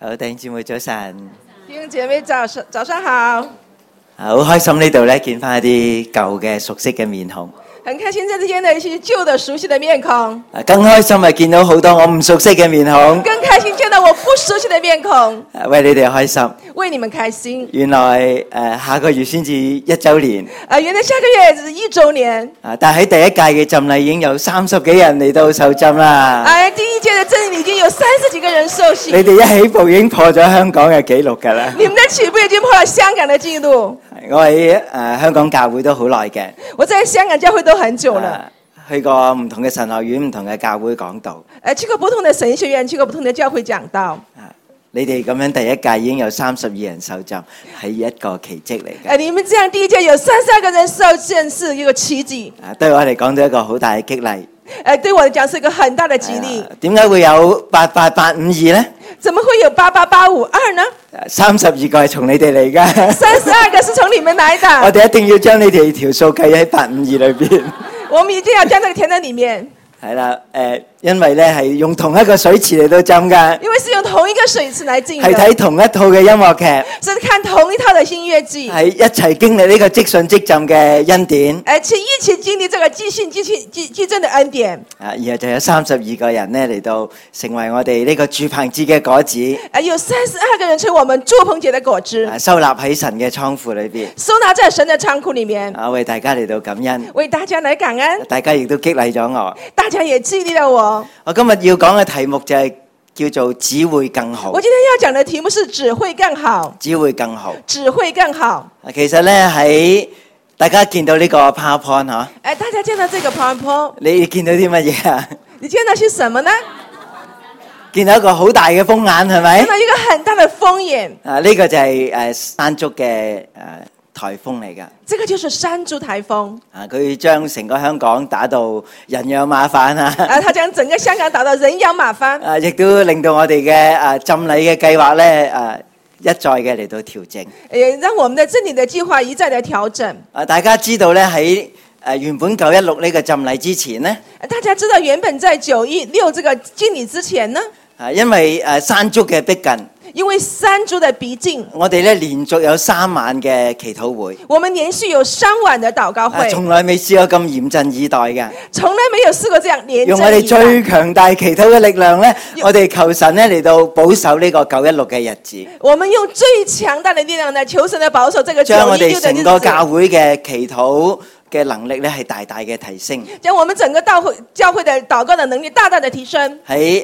好，弟兄姊妹早晨， 弟兄姐妹早上好， 好開心呢度咧見翻一啲舊嘅熟悉嘅面孔， 很開心在這邊的一些舊的熟悉的面孔， 更開心係見到好多我唔熟悉嘅面孔， 更開心見到我不熟悉的面孔， 為你哋開心。 為你們開心。 原來下個月先至1週年， 原來下個月是1週年， 但係喺第一屆嘅浸禮已經有30幾人嚟到受浸啦。 第一屆的浸禮已經有30幾個人受洗。 你哋一起步已經破咗香港嘅紀錄㗎啦。 你們的起步已經破了香港的紀錄。 我喺香港教會都好耐嘅， 我在香港教會都很久了。 去過唔同嘅神學院、唔同嘅教會講道。 去過不同的神學院，去過不同的教會講道。 你哋咁樣第一屆已經有32人受浸，係一個奇蹟嚟嘅。 你們這樣第一屆有32個人受浸是一個奇蹟。 對我嚟講都係一個好大嘅激勵。 對我嚟講是一個很大的激勵。 點解會有88852呢？ 怎麼會有88852呢 ？32個係從你哋嚟㗎。 32個是從你們來的。 我哋一定要將你哋條數計喺852裏邊。 我們一定要將這個填在裡面。 係啦，因為咧係用同一個水池嚟到浸㗎。 因為是用同一個水池來浸的。 係睇同一套嘅音樂劇。 是看同一套的音樂劇。 係一齊經歷呢個即信即浸嘅恩典。 一起經歷這個即信即浸的恩典。 然後就有32個人咧嚟到成為我哋呢個住棚節嘅果子。 有32個人成為我們住棚節的果子。 收納喺神嘅倉庫裏邊。 收納在神的倉庫裡面。 為大家嚟到感恩。 為大家來感恩。 大家亦都激勵咗我。 大家也激勵了我。 我今日要講嘅題目就係叫做只會更好。 我今天要講的題目是只會更好。 只會更好。 只會更好。 其實咧喺大家見到呢個 PowerPoint 嗬？ 大家見到這個 PowerPoint。 你見到啲乜嘢啊？ 你見到是什麼呢？ 見到一個好大嘅風眼係咪？ 見到一個很大的風眼。 呢個就係山竹嘅颱風嚟㗎。 這個就是山竹颱風。 佢將成個香港打到人仰馬翻啊！ 他將整個香港打到人仰馬翻。 亦都令到我哋嘅浸禮嘅計劃咧一再嘅嚟到調整。 讓我們的浸禮的計劃一再的調整。 大家知道咧喺原本916呢個浸禮之前呢， 大家知道原本在916這個浸禮之前呢， 因為山竹嘅逼近。 因為山竹的逼近， 我哋咧連續有3晚嘅祈禱會。 我們連續有3晚的禱告會， 從來未試過咁嚴陣以待嘅。 從來沒有試過這樣連陣以待。 用我哋最強大祈禱嘅力量咧，我哋求神咧嚟到保守呢個916嘅日子。 我們用最強大的力量呢，求神嚟保守這個916的日子。 將我哋成個教會嘅祈禱嘅能力咧係大大嘅提升。 將我們整個教會的禱告的能力大大的提升。 喺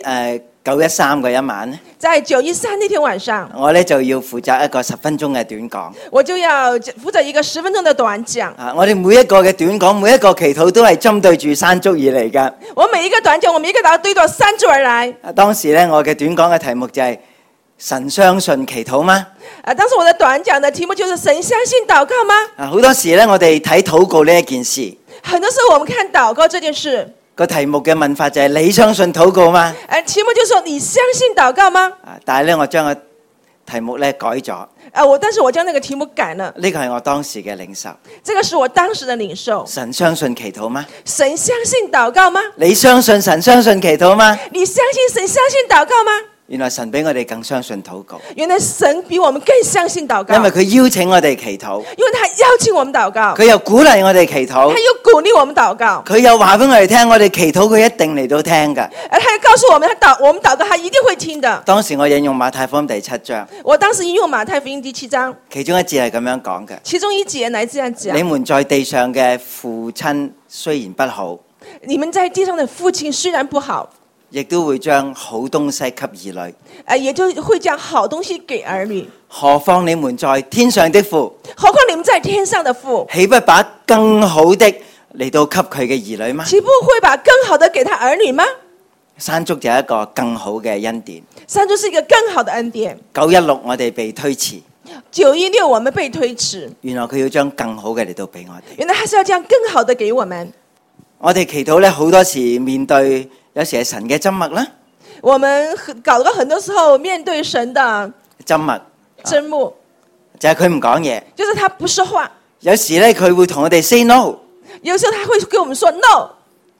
913嗰一晚咧， 在913那天晚上， 我咧就要負責一個10分鐘嘅短講。 我就要負責一個10分鐘的短講。 我哋每一個嘅短講，每一個祈禱都係針對住山竹而嚟㗎。 我每一個短講，我每一個禱告對到山竹而來。 當時咧，我嘅短講嘅題目就係神相信祈禱嗎？ 當時我的短講的題目就是神相信禱告嗎？ 好多時咧，我哋睇禱告呢一件事， 很多時候我們看禱告這件事， 個題目嘅問法就係你相信禱告嗎？ 題目就是說你相信禱告嗎？ 但係咧，我將個題目咧改咗。 但是我將那個題目改了。 呢個係我當時嘅領受。 這個是我當時的領受。 神相信祈禱嗎？ 神相信禱告嗎？ 你相信神相信祈禱嗎？ 你相信神相信禱告嗎？ 原來神比我哋更相信禱告。 原來神比我們更相信禱告。 因為佢邀請我哋祈禱。 因為他邀請我們禱告。 佢又鼓勵我哋祈禱。 他又鼓勵我們禱告。 佢又話俾我哋聽，我哋祈禱佢一定嚟到聽㗎。 他又告訴我們，我們禱告他一定會聽的。 當時我引用馬太福音第7章。 我當時引用馬太福音第7章。 其中一節係咁樣講嘅。 其中一節來這樣講。 你們在地上嘅父親雖然不好。 你們在地上的父親雖然不好。 亦都會將好東西給兒女， 也就會將好東西給兒女。 何況你們在天上的父？ 何況你們在天上的父？ 豈不把更好的嚟到給佢嘅兒女嗎？ 豈不會把更好的給他兒女嗎？ 山竹就係一個更好嘅恩典。 山竹是一個更好的恩典。 916我哋被推遲。 916我們被推遲。 原來佢要將更好嘅嚟到俾我哋。 原來他是要將更好的給我們。 我哋祈禱咧，好多時面對。有時係神嘅緘默啦， 我們搞到很多時候面對神的緘默，就係佢唔講嘢， 就是他不說話。 有時咧佢會同我哋 say no， 有時候他會跟我們說 no，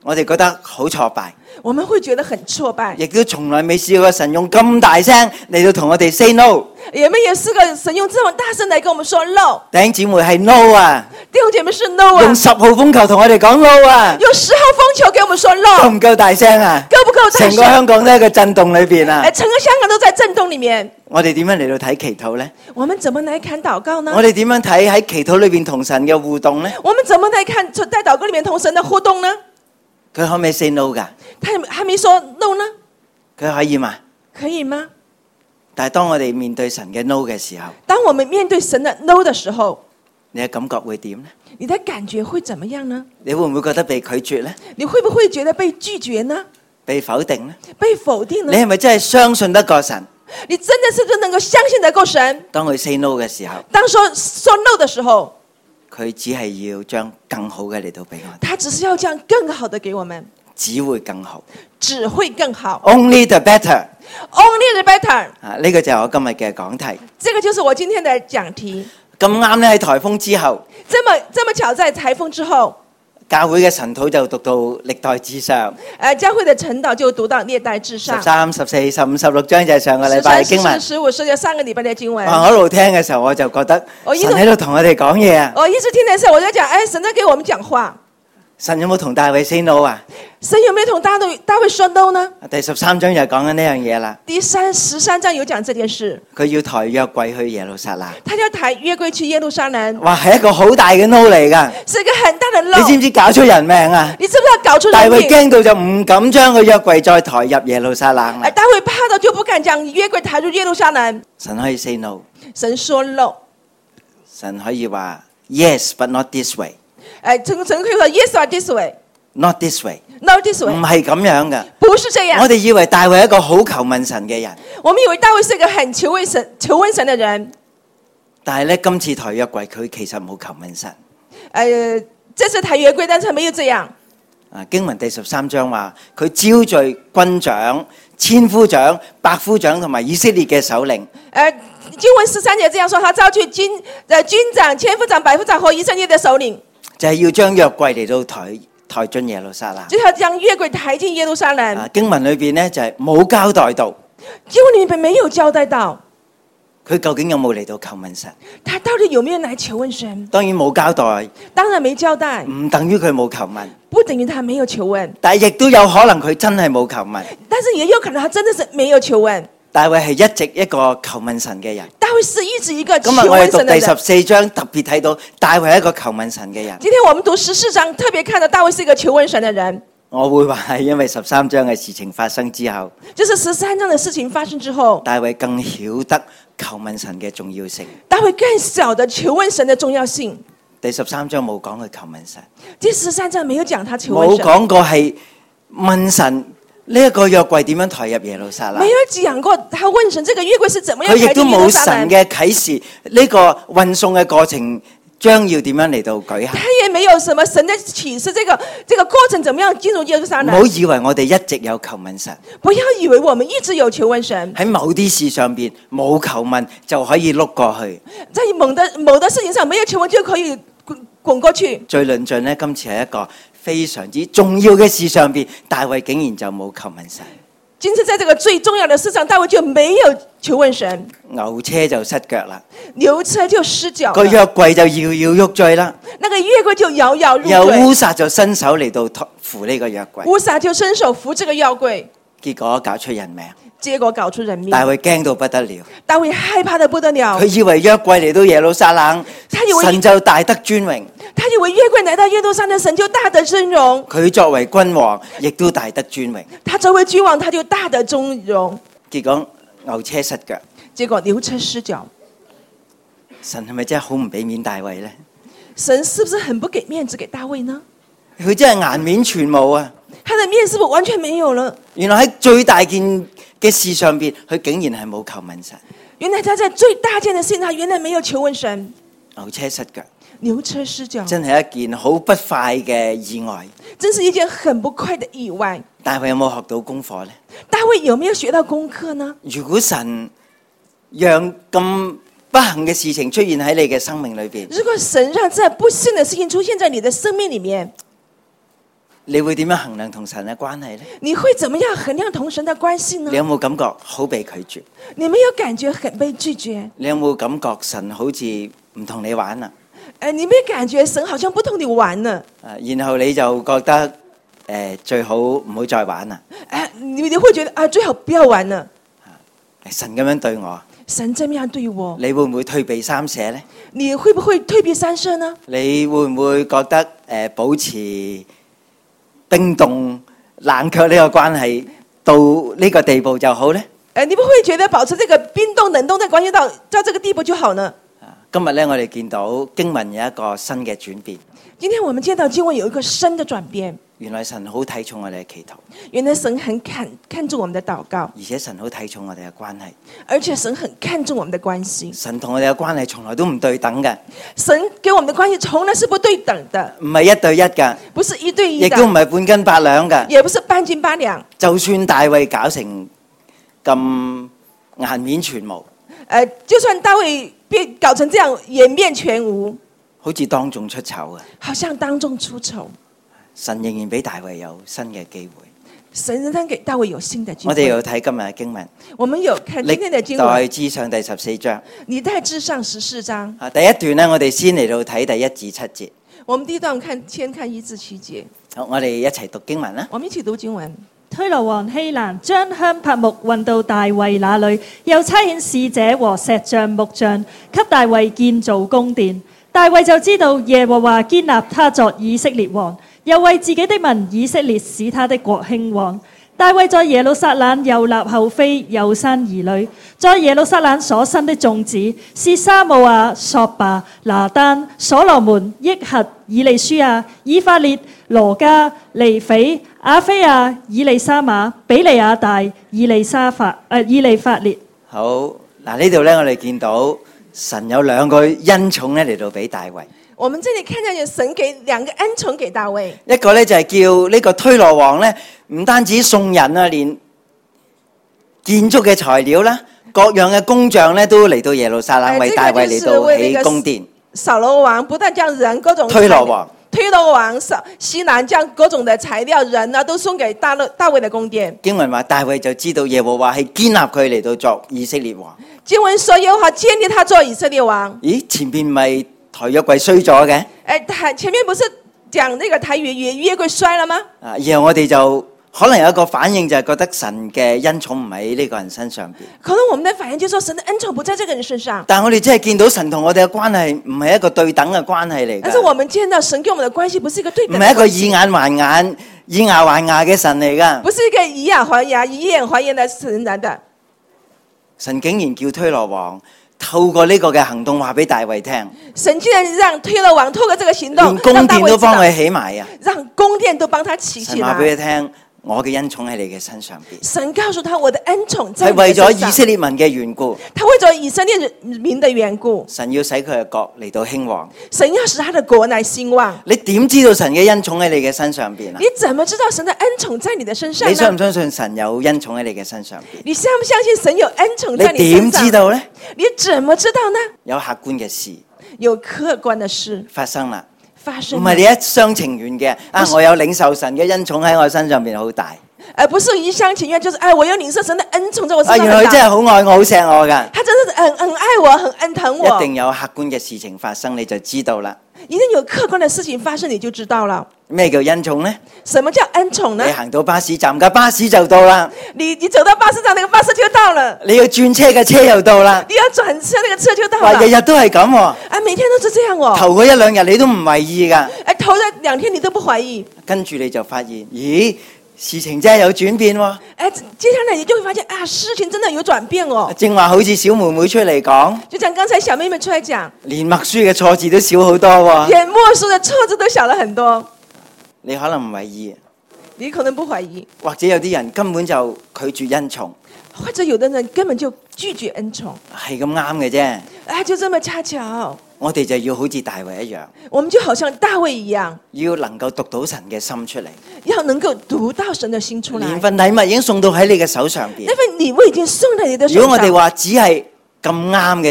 我哋覺得好挫敗， 我們會覺得很挫敗， 亦都從來未試過神用咁大聲嚟到同我哋 say no。 也沒有試過神用這麼大聲來跟我們說 no。 弟兄姊妹係 no 啊， 弟兄姐妹是 no 啊， 用10號風球同我哋講 no 啊， 用10號風球給我們說夠 no， 唔夠大聲啊？ 夠不夠大成個香港都喺個震動裏邊啊！ 整個香港都在震動裡面。 我哋點樣嚟到睇祈禱呢？ 我們怎麼來看禱告呢？ 我哋點樣睇喺祈禱裏邊同神嘅互動呢？ 我們怎麼來看在禱告裡面同神的互動呢？ 佢可唔可以 say no 噶？ 他還沒說 no 呢？ 佢可以嘛？ 可以嗎？ 但係當我哋面對神嘅 no 嘅時候， 當我們面對神的 no 的時候， 你嘅感覺會點呢？ 你的感覺會怎麼樣呢？ 你會唔會覺得被拒絕呢？ 你會不會覺得被拒絕呢？ 被否定呢？ 被否定呢？ 你係咪真係相信得過神？ 你真的是不是能夠相信得過神？ 當佢 say no 嘅時候， 當說 no 的時候， 佢只係要將更好嘅嚟到俾我哋， 他只是要將更好的給我們， 只會更好。 只會更好。 Only the better。 Only the better。 呢個就係我今日嘅講題。 這個就是我今天的講題。 咁啱咧喺颱風之後， 這麼巧在颱風之後， 教會嘅晨禱就讀到歷代志上。 教會的晨禱就讀到歷代志上。 13、14、15、16章就係上個禮拜嘅經文。 13、14、15就上個禮拜嘅經文。 我一路聽嘅時候，我就覺得神喺度同我哋講嘢啊！ 我一直聽的時候，我就講，神在給我們講話。 神有冇同大衛 say no 啊？ 神有沒有同大衛說 no 呢？ 第13章就講緊呢樣嘢啦。 第13章有講這件事。 佢要抬約櫃去耶路撒冷。 他要抬約櫃去耶路撒冷。 哇，係一個好大嘅 no 嚟㗎。 是一個很大的 no。 你知唔知搞出人命啊？ 你知唔知搞出人命？ 大衛驚到就唔敢將個約櫃再抬入耶路撒冷啦。 大衛怕到就不敢將約櫃抬入耶路撒冷。 神可以 say no。 神說 no。 神可以話 yes but not this way。 神可以說 yes or this way。Not this way。 Not this way。 唔係咁樣嘅。 不是這樣。 我哋以為大衛係一個好求問神嘅人。 我們以為大衛是一個很求問神的人。 但係咧，今次抬約櫃佢其實冇求問神。 這次抬約櫃，但是沒有這樣。 經文第13章話，佢招聚軍長、千夫長、百夫長同埋以色列嘅首領。 經文13節這樣說，他招聚軍長、千夫長、百夫長和以色列的首領， 就係要將約櫃嚟到抬進耶路撒冷。 就要將約櫃抬進耶路撒冷。 經文裏邊呢，就係冇交代到。 經文裏面沒有交代到。 佢究竟有冇嚟到求問神？ 他到底有沒有來求問神？ 當然冇交代， 當然沒交代， 唔等於佢冇求問， 不等於他沒有求問， 但係亦都有可能佢真係冇求問， 但是也有可能他真的是沒有求問。 大衛係一直一個求問神嘅人。 大衛是一直一個求問神的人。 今日我哋讀第14章特別睇到大衛係一個求問神嘅人。 今天我們讀14章特別看到大衛是一個求問神的人。 我會話係因為13章嘅事情發生之後， 就是13章的事情發生之後， 大衛更曉得求問神嘅重要性。 大衛更曉得求問神的重要性。 第13章冇講佢求問神， 第13章沒有講他求問神， 冇講過係問神呢一個約櫃點樣抬入耶路撒冷， 沒有講過他問神這個約櫃是怎麼樣抬進耶路撒冷。 佢亦都冇神嘅啟示呢個運送嘅過程將要點樣嚟到舉行？ 他也沒有什麼神的啟示，這個過程怎麼樣進入耶路撒冷？ 唔好以為我哋一直有求問神， 不要以為我們一直有求問神。 喺某啲事上邊冇求問就可以碌過去， 在某的事情上沒有求問就可以滾過去。 最論盡呢，今次係一個非常之重要嘅事上邊，大衛竟然就冇求問神。 今次在這個最重要的事上，大衛就沒有求問神， 牛車就失腳啦， 牛車就失腳， 個約櫃就搖搖欲墜啦， 那個約櫃就搖搖欲墜， 有烏撒就伸手嚟到扶呢個約櫃， 烏撒就伸手扶這個約櫃， 結果搞出人命， 結果搞出人命， 大衛驚到不得了， 大衛害怕得不得了， 佢以為約櫃嚟到耶路撒冷，神就大得尊榮。 他以為約櫃來到耶路撒冷，神就大得尊榮。 佢作為君王，亦都大得尊榮。 他作為君王，他就大得尊榮。 結果牛車失腳， 結果牛車失腳。 神係咪真係好唔俾面大衛呢？ 神是不是很不給面子給大衛呢？ 佢真係顏面全無啊！ 他的面是不是完全沒有了？ 原來喺最大件嘅事上邊，佢竟然係冇求問神。 原來他在最大件的事情，他原來沒有求問神。 牛車失腳。 牛車失腳， 真係一件好不快嘅意外， 真是一件很不快的意外。 大衛有冇學到功課呢？ 大衛有沒有學到功課呢？ 如果神讓咁不幸嘅事情出現喺你嘅生命裏邊， 如果神讓這不幸的事情出現在你的生命裏面， 你會點樣衡量同神嘅關係呢？ 你會怎麼樣衡量同神的關係呢你？有冇感覺好被拒絕？ 你沒有感覺很被拒絕？ 你有冇感覺神好似唔同你玩啊？ 你沒有感覺神好像不同你玩呢？ 然後你就覺得最好唔好再玩啦。 你會覺得最好不要玩了。 神咁樣對我， 神這樣對我， 你會唔會退避三舍呢？ 你會不會退避三舍呢？ 你會唔會覺得保持冰凍冷卻呢個關係到呢個地步就好呢？ 你不會覺得保持這個冰凍冷凍的關係到這個地步就好呢？ 今日呢，我哋見到經文有一個新嘅轉變。 今天我們見到經文有一個新的轉變。 原來神好睇重我哋嘅祈禱， 原來神很看重我們的禱告， 而且神好睇重我哋嘅關係。 而且神很看重我們的關係。 神同我哋嘅關係從來都唔對等嘅， 神跟我們的關係從來是不對等的， 唔係一對一㗎， 不是一對一亦都唔的， 係半斤八兩㗎。 也不是半斤八兩。 就算大衛搞成咁顏面全無， 就算大衛被搞成這樣顏面全無， 好似當眾出醜啊！ 好像當眾出醜。 神仍然俾大衛有新嘅機會。 神仍然給大衛有新的機會。 我哋要睇今日嘅經文， 我們有看今天的經文， 歷代志上第14章。 歷代志上14章。 第一段呢，我哋先嚟到睇第1至7節。 我們第一段先看1至7節。 好，我哋一齊讀經文啦。 我們一起讀經文。 推羅王希蘭將香柏木運到大衛那裏，又差遣使者和石匠木匠給大衛建造宮殿。大衛就知道耶和華堅立他作以色列王，又為自己的民以色列使他的國興旺。大衛在耶路撒冷又立後妃，又生兒女。在耶路撒冷所生的眾子是沙姆亞、索巴、拿單、所羅門、益核、以利書亞、以法列、羅加、尼斐、亞菲亞、以利沙瑪、比利亞大、以利法列。 好，嗱呢度呢，我哋見到神有兩個恩寵咧嚟到俾大衛。 我們這裡看見有神給兩個恩寵給大衛， 一個咧就係叫呢個推羅王咧，唔單止送人啊，連建築嘅材料啦，各樣嘅工匠咧都嚟到耶路撒冷為大衛嚟到起宮殿。 掃羅王不但將人各種推羅王西南將各種的材料人啊都送給大衛的宮殿。 經文話大衛就知道耶和華係建立佢嚟到作以色列王。 經文說耶和華建立他做以色列王。 咦，前邊咪台約櫃衰咗嘅？ 前面不是講那個台約櫃衰了嗎？ 然後我哋就可能有一個反應，就係覺得神嘅恩寵唔喺呢個人身上邊。 可能我們的反應就是說神的恩寵不在這個人身上。 但係我哋真係見到神同我哋嘅關係唔係一個對等嘅關係嚟嘅。 但是我們見到神跟我們的關係不是一個對等的關係， 唔係一個以眼還眼、以牙還牙嘅神嚟噶。 不是一個以牙還牙、以眼還眼的神來的。 神竟然叫推羅王透過呢個嘅行動話俾大衛聽， 神竟然讓推羅王透過這個行動， 連宮殿都幫佢起埋啊！ 讓宮殿都幫他起起來。 神話俾佢聽，我嘅恩寵喺你嘅身上邊。 神告訴他，我的恩寵在係為你的身上。 咗以色列民嘅緣故， 他為咗以色列民的緣故， 神要使佢嘅國嚟到興旺。 神要使他的國來興旺。 你點知道神嘅恩寵喺你嘅身上邊啊？ 你怎麼知道神的恩寵在你的身上呢？ 你相唔相信神有恩寵喺你嘅身上邊？ 你相不相信神有恩寵在你你身上？ 點知道呢？ 你怎麼知道呢？ 有客觀嘅事有客觀的事發生啦， 發生， 唔係你一廂情願嘅啊！我有領受神嘅恩寵喺我身上邊好大， 而不是一廂情願，就是我有領受神的恩寵在我身上。 原來佢真係好愛我、好錫我噶。 他真的是很愛我、很恩疼我。 一定有客觀嘅事情發生，你就知道啦。 一定有客觀的事情發生，你就知道了。 咩叫恩寵呢？ 什麼叫恩寵呢？ 你行到巴士站嘅巴士就到啦。 你走到巴士站，那個巴士就到了。 你要轉車嘅車又到啦。 你要轉車，那個車就到了。 話日日都係咁喎。 每天都是這樣喎。 頭嗰一兩日你都唔為意噶。 頭2天你都不懷疑。跟住你就發現，咦，事情真係有轉變喎。 接下來你就會發現事情真的有轉變哦。 正話好似小妹妹出嚟講， 就像剛才小妹妹出來講， 連默書嘅錯字都少好多喎。 連默書的錯字都少了很多。 你可能唔為意， 你可能不懷疑， 或者有啲人根本就拒絕恩寵， 或者有的人根本就拒絕恩寵， 係咁啱嘅啫。 就這麼恰巧。 我哋就要好似大衛一樣， 我們就好像大衛一樣， 要能夠讀到神嘅心出嚟， 要能夠讀到神的心出來。 連份禮物已經送到喺你嘅手上邊， 那份禮物已經送到你的手上。 如果我哋話只係咁啱嘅啫，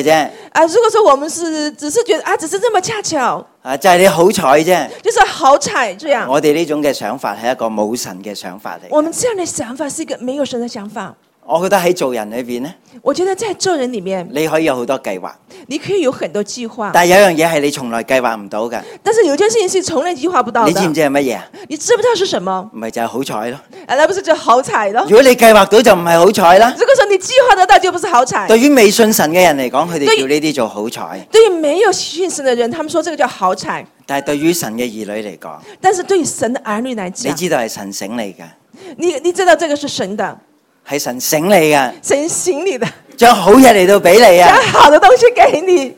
如果說我們只是覺得只是這麼恰巧， 就係你好彩啫。 就是好彩這樣。 我哋呢種嘅想法係一個冇神嘅想法嚟。 我們這樣的想法是一個沒有神的想法。 我覺得喺做人裏邊呢， 我覺得在做人裏面， 你可以有好多計劃， 你可以有很多計劃， 但係有樣嘢係你從來計劃唔到嘅。 但是有件事情是從來計劃不到的。 你知唔知係乜嘢啊？ 你知不知道是什麼？ 唔係就係好彩咯。 那不是就好彩咯？ 如果你計劃到就唔係好彩啦。 如果說你計劃得到就不是好彩。 對於未信神嘅人嚟講，佢哋叫呢啲做好彩。 對於沒有信神的人，他們說這個叫好彩。 但係對於神嘅兒女嚟講， 但是對於神的兒女來講， 你知道係神醒你嘅， 你知道這個是神的， 係神醒你嘅， 神醒你的， 將好嘢嚟到俾你啊！ 將好的東西給你，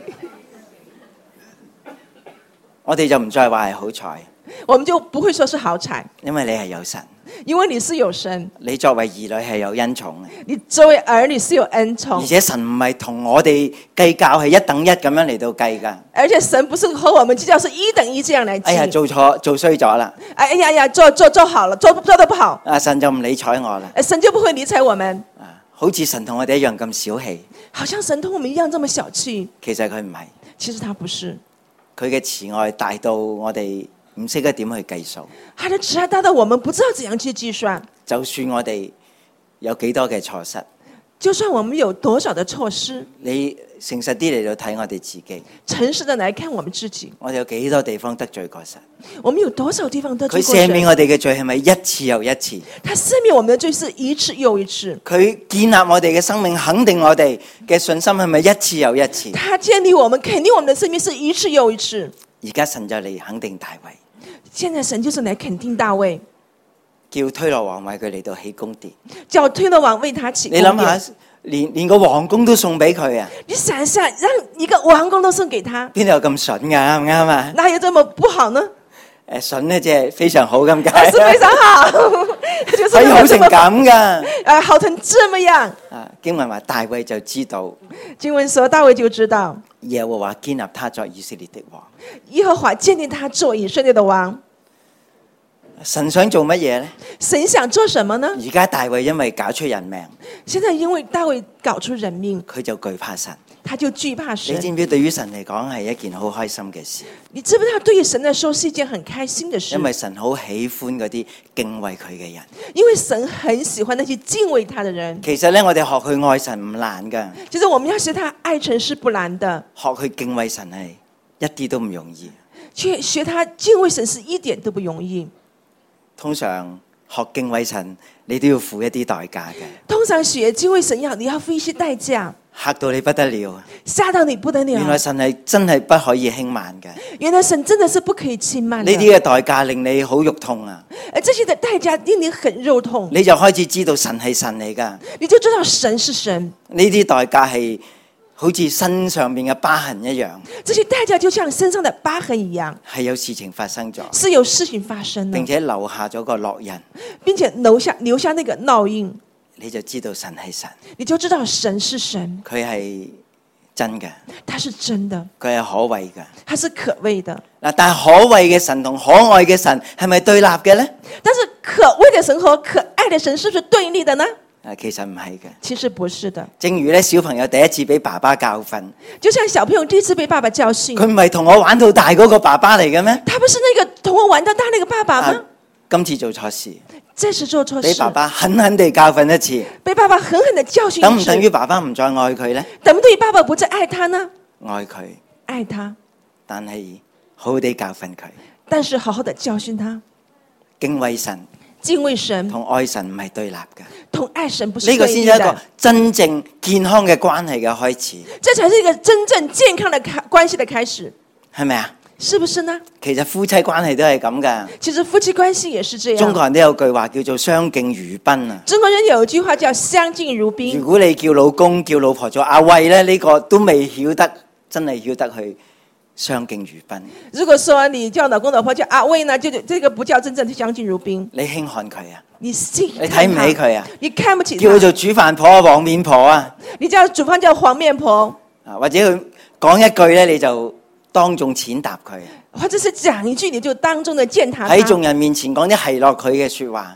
我哋就唔再話係好彩， 我們就不會說是好彩， 因為你係有神， 因為你是有神， 你作為兒女係有恩寵嘅， 你作為兒女是有恩寵， 而且神唔係同我哋計較係一等一咁樣嚟到計㗎。 而且神不是和我們計較，是一等一這樣來計。 哎呀，做錯做衰咗啦！ 哎呀，做好了，做得不好， 神就唔理睬我啦。 神就不會理睬我們。 好似神同我哋一樣咁小氣， 好像神同我們一樣這麼小氣。 其實佢唔係， 其實他不是。 佢嘅慈愛大到我哋唔識得點去計數。 他的慈愛大到我們不知道怎樣去計算。 就算我哋有幾多嘅錯失， 就算我們有多少的錯失， 你誠實啲嚟到睇我哋自己， 誠實的來看我們自己， 我哋有幾多地方得罪過神？ 我們有多少地方得罪佢過神？ 赦免我哋嘅罪係咪一次又一次？ 他赦免我們的罪是一次又一次。 佢建立我哋嘅生命，肯定我哋嘅信心係咪一次又一次？ 他建立我們，肯定我們的生命是一次又一次。 而家神就嚟肯定大衛， 現在神就是來肯定大衛， 叫推羅王為佢嚟到起宮殿。 叫推羅王為他起宮殿。 你諗下，連個皇宮都送俾佢啊！ 你想一下，讓一個王宮都送給他， 邊度有咁筍㗎？啱唔啱啊？ 哪有這麼不好呢？ 筍呢，即係非常好咁解， 是非常好，就是可以好成咁噶。 好成這麼樣。 經文話大衛就知道， 經文說大衛就知道耶和華建立他作以色列的王。 耶和華建立他做以色列的王。 神想做乜嘢呢？ 神想做什麼呢？ 而家大衛因為搞出人命， 現在因為大衛搞出人命， 佢就懼怕神。 他就懼怕神。 你知唔知對於神嚟講係一件好開心嘅事？ 你知不知道對於神來說是一件很開心的事？ 因為神好喜歡嗰啲敬畏佢嘅人。 因為神很喜歡那些敬畏他的人。 其實呢，我哋學去愛神唔難噶。 其實我們要學他愛神是不難的。 學去敬畏神係一啲都唔容易。 去學他敬畏神是一點都不容易。 通常學敬畏神，你都要付一啲代價嘅。 通常學敬畏神你要付一些代價， 嚇到你不得了， 嚇到你不得了。 原來神係真係不可以輕慢嘅。 原來神真的是不可以輕慢的。 呢啲嘅代價令你好肉痛啊！ 而這些的代價令你很肉痛， 你就開始知道神係神嚟噶。 你就知道神是神。 呢啲代價係好似身上面嘅疤痕一樣， 這些代價就像身上的疤痕一樣， 係有事情發生咗， 是有事情發生的， 並且留下咗個烙印， 並且留下那個烙印， 你就知道神係神， 你就知道神是神， 佢係真嘅， 他是真的， 佢係可畏嘅， 他是可畏的。 嗱，但係可畏嘅神同可愛嘅神係咪對立嘅呢？ 但是可畏的神和可愛的神是不是對立的呢？ 其實唔係嘅， 其實不是的。 正如咧小朋友第一次俾爸爸教訓， 就像小朋友第一次被爸爸教訓， 佢唔係同我玩到大嗰個爸爸嚟嘅咩？ 他不是那個同我玩到大那個爸爸嗎？ 今次做錯事， 這次做錯事， 俾爸爸狠狠地教訓一次， 被爸爸狠狠地教訓一次， 等唔等於爸爸唔再愛佢呢？ 等不等於爸爸不再愛他呢？ 愛佢， 愛他， 但係好好地教訓佢， 但是好好地教訓他， 敬畏神。 敬畏神同愛神唔係對立嘅， 同愛神不是對立的。 呢個先係一個真正健康嘅關係嘅開始。 這才是一個真正健康的關係的開始， 係咪啊？ 是不是呢？ 其實夫妻關係都係咁噶。 其實夫妻關係也是這樣。 中國人都有句話叫做相敬如賓啊。 中國人有一句話叫相敬如賓。 如果你叫老公叫老婆做阿威咧，呢個都未曉得，真係曉得去相敬如賓。 如果說你叫老公老婆叫阿威呢，就這個不叫真正的相敬如賓。 你輕看佢啊？ 你睇唔起佢啊？ 你看不起他？ 叫佢做煮飯婆啊，黃面婆啊？ 你叫煮飯叫黃面婆啊？或者佢講一句咧，你就當眾踐踏佢啊？ 或者是講一句你就當眾的踐踏他？ 喺眾人面前講啲奚落佢嘅說話？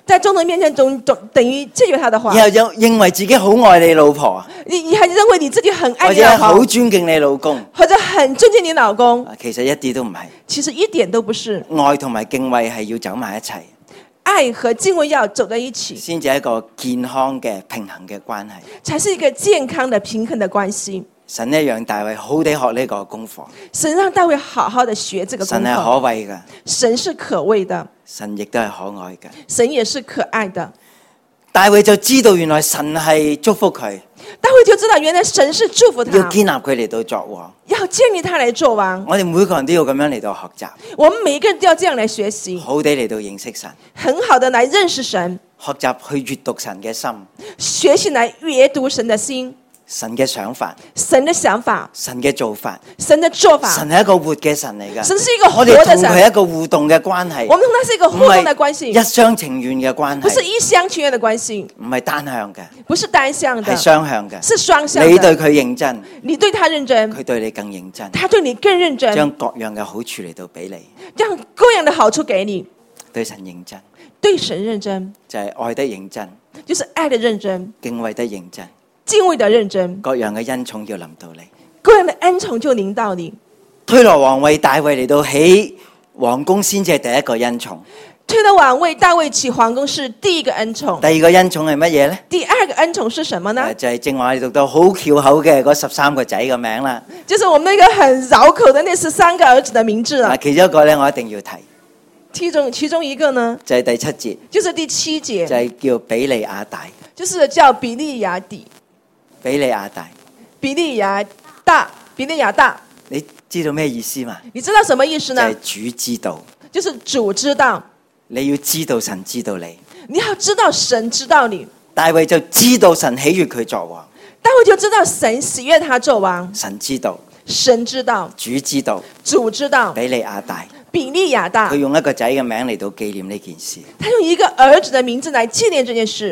在眾人面前總等於借咗他的話， 然後就認為自己好愛你老婆， 你還認為你自己很愛或者你老婆， 好尊敬你老公， 或者很尊敬你老公， 其實一啲都唔係。 其實一點都不是。 愛同埋敬畏係要走埋一齊， 愛和敬畏要走在一起， 先至係一個健康嘅平衡嘅關係。 才是一個健康的平衡的關係。 神呢讓大衛好地學呢個功課， 神讓大衛好好的學這個功神係可課。 畏嘅， 神是可畏的， 神亦都係可愛嘅。 神也是可愛的。 大衛就知道原來神係祝福佢， 大衛就知道原來神是祝福他， 要建立佢嚟到作王。 要建立他來做王。 我哋每個人都要咁樣嚟到學習， 我們每一個人都要這樣來學習， 好地嚟到認識神， 很好的來認識神， 學習去閱讀神嘅心， 學習來閱讀神的心， 神嘅想法， 神的想法， 神嘅做法。 神的做法。 神係一個活嘅神嚟㗎， 神是一個活我的神哋同佢係一個互動嘅關係， 我們同他是一個互動的關係， 一廂情願嘅關係， 不是一廂情願的關係， 唔係單向嘅， 不是單向的， 係雙向嘅。 是雙向的。 你對佢認真， 你對他認真， 佢對你更認真， 他對你更認真， 將各樣嘅好處嚟到俾你。 將各樣的好處給你。 對神認真， 對神認真， 就係愛得認真， 就是愛的認真， 敬畏得認真， 敬畏的認真， 各樣嘅恩寵要臨到你。 各樣的恩寵就臨到你。 推羅王為大衛嚟到起王宮，先至係第一個恩寵。 推羅王為大衛起皇宮是第一個恩寵。 第二個恩寵係乜嘢呢？ 第二個恩寵是什麼呢？ 就係正話你讀到好翹口嘅嗰13個仔嘅名啦。 就是我們那個很繞口的那13個兒子的名字啊。 其中一個呢，我一定要提。 其中一個呢， 就係第7節， 就是第7節， 就係叫比利亞大。 就是叫比利亞底。 比利亞大， 比利亞大，比利亞大。 你知道咩意思嘛？ 你知道什麼意思呢？ 就係主知道， 就是主知道。 你要知道神知道你。 你要知道神知道你。 大衛就知道神喜悅佢作王。 大衛就知道神喜悅他做王。 神知道， 神知道， 主知道， 主知道。 比利亞大， 比利亞大， 佢用一個仔嘅名嚟到紀念呢件事。 他用一個兒子的名字來紀念這件事。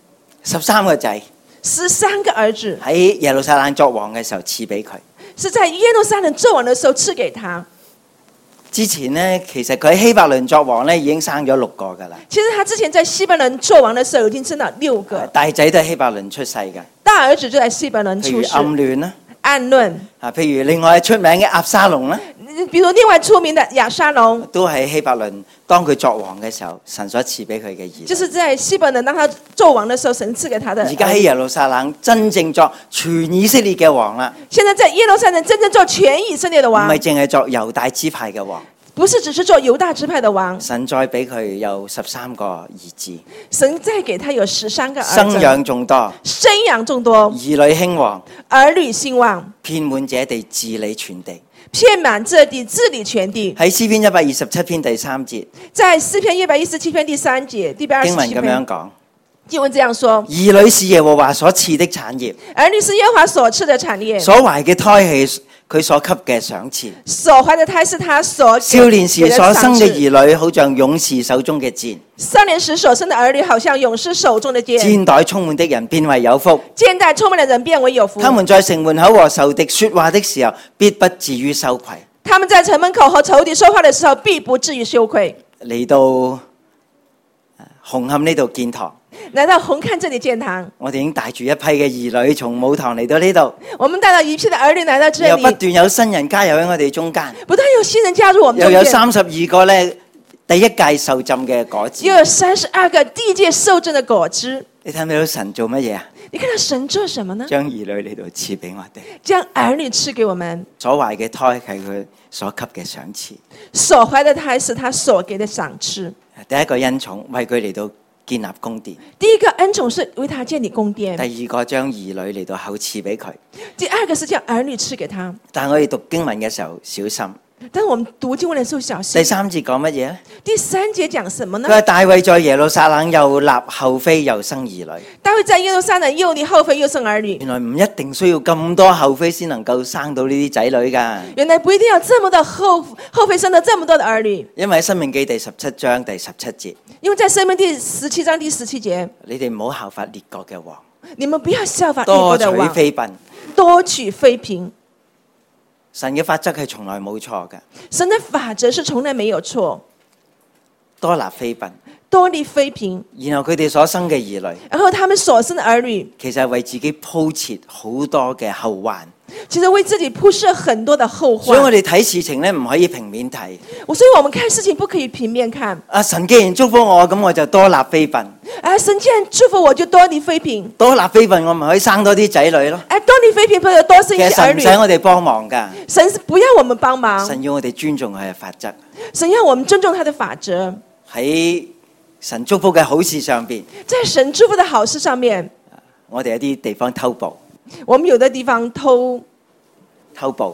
13個仔 13個兒子喺耶路撒冷作王嘅時候賜俾佢。 是在耶路撒冷作王的時候賜給他。 之前呢，其實佢喺希伯倫作王呢已經生咗6個噶啦。 其實他之前在希伯倫作王的時候已經生了6個。 大仔都係希伯倫出世嘅， 大兒子就在希伯倫出世。 譬如暗亂啦， 暗論。 譬如另外出名嘅押沙龍啦， 比如另外出名的亞沙龍， 都係希伯倫當佢作王嘅時候，神所賜俾佢嘅兒女。 就是在希伯倫當他作王的時候，神賜給他的。 而家喺耶路撒冷真正作全以色列嘅王啦， 現在在耶路撒冷真正做全以色列的唔王， 係淨係作猶大支派嘅王。 不是只是做猶大支派的王。 神再俾佢有13個兒子， 神再給他有13個兒子， 生養眾多， 生養眾多， 兒女興旺， 兒女興旺， 遍滿這地，治理全地。 遍滿這地，治理全地。 喺詩篇127篇第3節， 在詩篇117篇第3節，第127 經文咁樣講： 經文這樣說， 兒女是耶和華所賜的產業， 兒女是耶和華所賜的產業， 所懷嘅胎係佢所給嘅賞賜。 所懷的胎是他所少年時所生嘅兒， 兒女，好像勇士手中嘅箭； 少年時所生的兒女，好像勇士手中的箭。 肩帶充滿的人變為有福， 肩帶充滿的人變為有福。 他們在城門口和仇敵說話的時候，必不至於羞愧。 他們在城門口和仇敵說話的時候，必不至於羞愧。 嚟到紅磡呢度建堂， 來到紅磡這裡建堂， 我哋已經帶住一批嘅兒女從母堂嚟到呢度， 我們帶到一批的兒女來到這又不裡， 斷有新人加入喺我哋中間， 不但有新人加入我們又有中間， 32個呢第一屆受浸嘅果子。 又有32個第一屆受浸的果子。 你睇唔睇到神做乜嘢啊？ 你看到神做什麼呢？ 將兒女嚟到賜俾我哋， 將兒女賜給我們， 所懷嘅胎係佢所給嘅賞賜。 所懷的胎是他所給的賞賜。 第一個恩寵為佢嚟到建立宮殿， 第一個恩寵是為他建立宮殿， 第二個將兒女嚟到厚賜俾佢。 第二個是將兒女賜給他。 但係我哋讀經文嘅時候小心。 但是我們讀經文的時候小第心。 3節講乜嘢咧？ 第3節講什麼呢佢？話大衛在耶路撒冷又立後妃又生兒女。 大衛在耶路撒冷又立後妃又生兒女。 原來唔一定需要咁多後妃先能夠生到呢啲仔女噶。 原來不一定要這麼的後妃生得這麼多的兒女。 因為喺申命記第17章第17節， 因為在申命第17章第17節， 你哋唔好效法列國嘅王， 你們不要效法列多娶國的王， 妃嬪。 多娶妃嬪。 神嘅法則係從來冇錯嘅， 神的法則是從來沒有錯， 多立妃嬪， 多利妃嫔， 然後佢哋所生嘅兒女， 然後他們所生的兒女， 其實係為自己鋪設好多嘅後患。 其實為自己鋪設很多的後患。 所以我哋睇事情咧唔可以平面睇。 所以我們看事情不可以平面看。 神既然祝福我，咁我就多立妃嬪。 神既然祝福我，就多立妃嬪。 多立妃嬪，我咪可以生多啲仔女咯。 多立妃嬪，不就多生一些兒女？ 其實神唔使我哋幫忙噶。 神不要我們幫忙。 神要我哋尊重佢嘅法則。 神要我們尊重他的法則。 喺神祝福嘅好事上邊， 在神祝福的好事上面， 我哋有啲地方偷步。 我們有的地方偷步，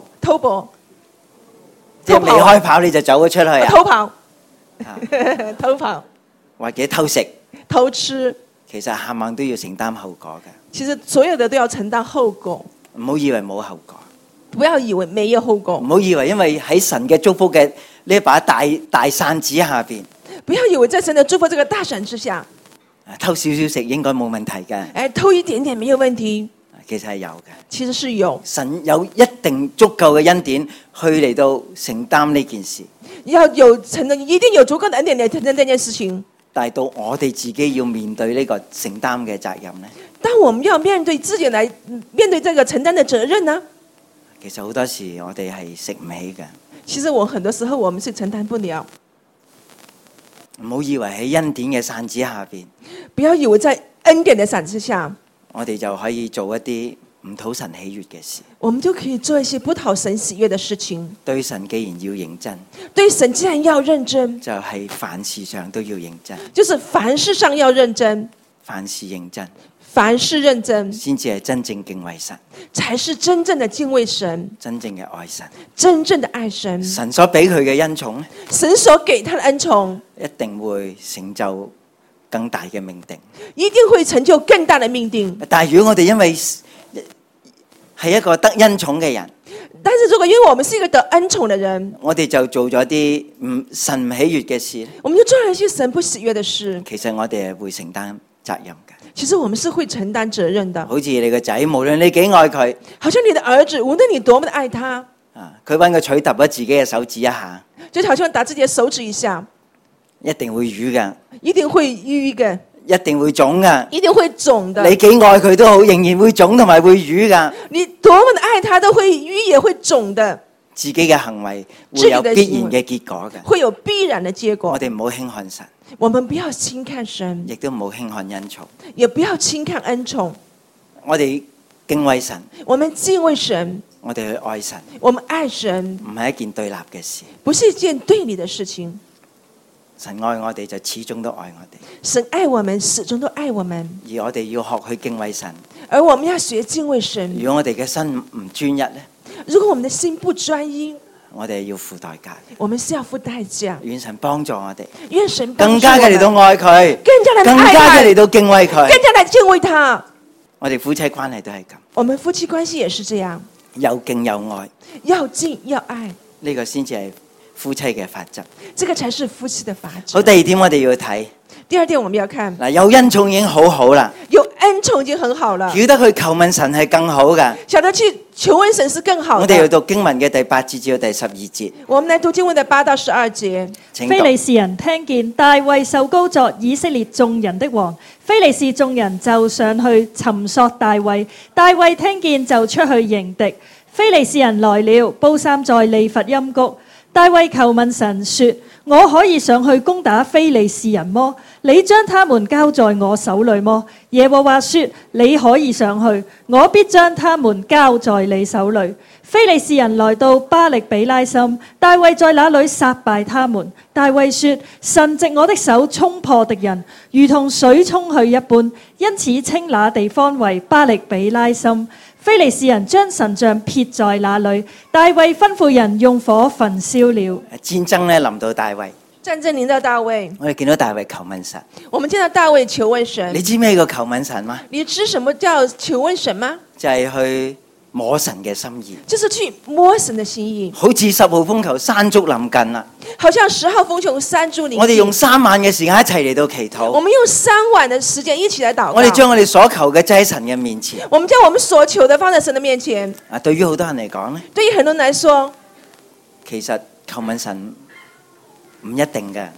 即係未開跑你就走咗出去啊！ 偷跑， 或者偷食、 偷吃， 其實冚唪唥都要承擔後果嘅。 其實所有的都要承擔後果。 唔好以為冇後果， 不要以為沒有後果。 唔好以為因為喺神嘅祝福嘅呢一把大扇子下邊， 不要以為在神的祝福這個大傘之下， 偷少少食應該冇問題嘅。 偷一點點沒有問題。 其實係有嘅， 其實是有。 神有一定足夠嘅恩典去嚟到承擔呢件事， 一定有足夠的恩典嚟承擔這件事情。 但係到我哋自己要面對呢個承擔嘅責任呢， 當我們要面對自己來面對這個承擔的責任呢？ 其實好多時我哋係食唔起嘅。 其實很多時候我們是承擔不了。 唔好以為喺恩典嘅傘子下邊， 不要以為在恩典的傘之下， 我哋就可以做一啲唔討神喜悅嘅事。 我們就可以做一些不討神喜悅的事情。 對神既然要認真， 對神既然要認真， 就係凡事上都要認真。 就是凡事上要認真， 凡事認真， 凡事認真， 先至係真正敬畏神， 才是真正的敬畏神， 真正嘅愛神， 真正的愛神。 神所俾佢嘅恩寵， 神所給他的恩寵， 一定會成就更大嘅命定， 一定會成就更大的命定。 但係如果我哋因為係一個得恩寵嘅人， 但是如果因為我們是一個得恩寵的人， 我哋就做咗啲神唔喜悅嘅事， 我們就做了一些神不喜悅的事， 其實我哋係會承擔責任嘅。 其實我們是會承擔責任的。 好似你個仔，無論你幾愛佢， 好像你的兒子，無論你多麼的愛他， 佢揾個錘揼咗自己嘅手指一下， 就好像打自己的手指一下， 一定會瘀噶， 一定會淤嘅， 一定會腫噶， 一定會腫的。 你幾愛佢都好，仍然會腫同埋會瘀噶。 你多麼的愛他，都會淤也會腫的。 自己嘅行為會有必然嘅結果嘅， 會有必然的結果。 我哋唔好輕看神， 我們不要輕看神， 亦都唔好輕看恩寵， 也不要輕看恩寵。 我哋敬畏神， 我們敬畏神， 我哋去愛神， 我們愛神， 唔係一件對立嘅事， 不是一件對立的事情。 神愛我哋就始終都愛我哋， 神愛我們始終都愛我們， 而我哋要學去敬畏神。 而我們要學敬畏神。 如果我哋嘅心唔專一呢， 如果我們的心不專一， 我哋要付代價， 我們是要付代價。 願神幫助我哋， 願神幫更助我們加嘅嚟到愛佢，更加嘅嚟到敬畏佢， 更加嚟敬畏他。 我哋夫妻關係都係咁， 我們夫妻關係也是這樣， 又敬又愛， 要敬要愛， 呢個先至係夫妻嘅法則。 這個才是夫妻的法則。 好，第二點我哋要睇。 第二點我們要看， 嗱，有恩寵已經好好啦， 有恩寵已經很好了， 曉得去求問神係更好噶。 曉得去求問神是更好的。 我哋要讀經文嘅第8節至到第12節。 我們來讀經文的8到12節。 非利士人聽見大衛受膏作以色列眾人的王，非利士眾人就上去尋索大衛。大衛聽見就出去迎敵。非利士人來了，布散在利弗音谷。大衛求問神說：我可以上去攻打非利士人麼？你將他們交在我手裏麼？耶和華說：你可以上去，我必將他們交在你手裏。非利士人來到巴力比拉森，大衛在那裏殺敗他們。大衛說：神藉我的手衝破敵人，如同水衝去一般，因此稱那地方為巴力比拉森。非利士人將神像撇在那裏，大衛吩咐人用火焚燒了。 戰爭咧臨到大衛， 戰爭臨到大衛， 我哋見到大衛求問神。 我們見到大衛求問神。 你知咩叫求問神嗎？ 你知什麼叫求問神嗎？ 就係去摸神嘅心意， 就是去摸神的心意。 好似10號風球山竹臨近啦， 好像10號風球山竹臨近。 我哋用3晚嘅時間一齊嚟到祈禱。 我們用3晚的時間一起來禱告。 我哋將我哋所求嘅擠喺神嘅面前。 我們將我們所求的放在神的面前。 對於好多人嚟講咧， 對於很多人來說， 其實求問神唔一定嘅。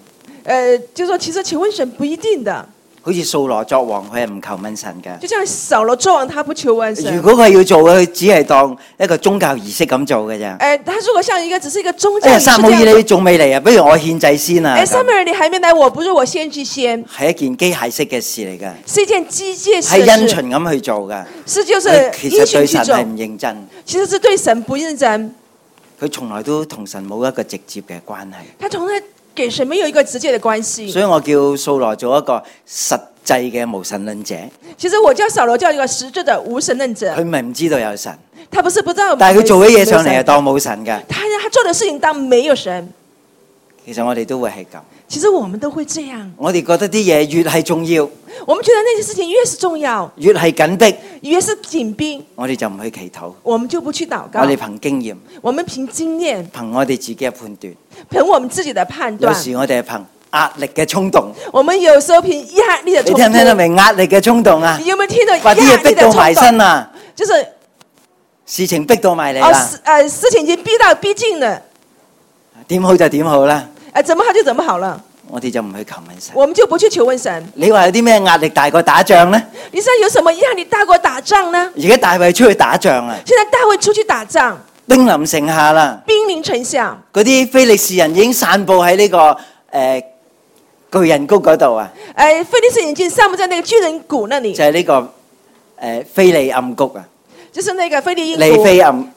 就說其實求問神不一定的。 好似掃羅作王，佢係唔求問神嘅。 就像掃羅作王，他不求問神。 如果佢要做嘅，佢只係當一個宗教儀式咁做嘅啫。 他如果像只是一個宗教儀式， 撒母耳你仲未嚟啊？不如我獻祭先啊！ 撒母耳你還沒來，我不如我先去先。 係一件機械式嘅事嚟㗎， 是一件機械式， 係因循咁去做㗎。 是就是其實對神係唔認真， 其實是對神不認真。 佢從來都同神冇一個直接嘅關係。 他從來給神沒有一個直接的關係。 所以我叫掃羅做一個實際嘅無神論者。 其實我叫掃羅叫一個實質的無神論者。 佢唔係唔知道有神， 他不是不知道， 但係佢做嘅嘢上嚟係當冇神㗎。 他做的事情當沒有神。 其實我哋都會係咁。 其實我們都會這樣。 我哋覺得啲嘢越係重要， 我們覺得那些事情越是重要， 越係緊迫， 越是緊逼， 我哋就唔去祈禱， 我們就不去禱告。 我哋憑經驗， 我們憑經驗， 憑我哋自己嘅判斷， 憑我們自己的判斷。 有時我哋係憑壓力嘅衝動。 我們有時候憑壓力的衝動。 你聽唔聽到明壓力嘅衝動啊？ 你有沒有聽到把啲嘢逼到埋身啊？ 就是事情逼到埋嚟啦。 事情已經逼近了， 點好就點好啦。 怎麼好就怎麼好了。 我哋就唔去求問神。 我們就不去求問神。 你話有啲咩壓力大過打仗呢？ 你說有什麼壓力大過打仗呢？ 而家大衛出去打仗啊！ 現在大衛出去打仗， 兵臨城下啦。 兵臨城下， 嗰啲非利士人已經散佈喺呢個巨人谷嗰度啊。 非利士人已經散佈在那個巨人谷那裡。 就係呢個非利暗谷啊。 就是那個非利陰谷。 利非暗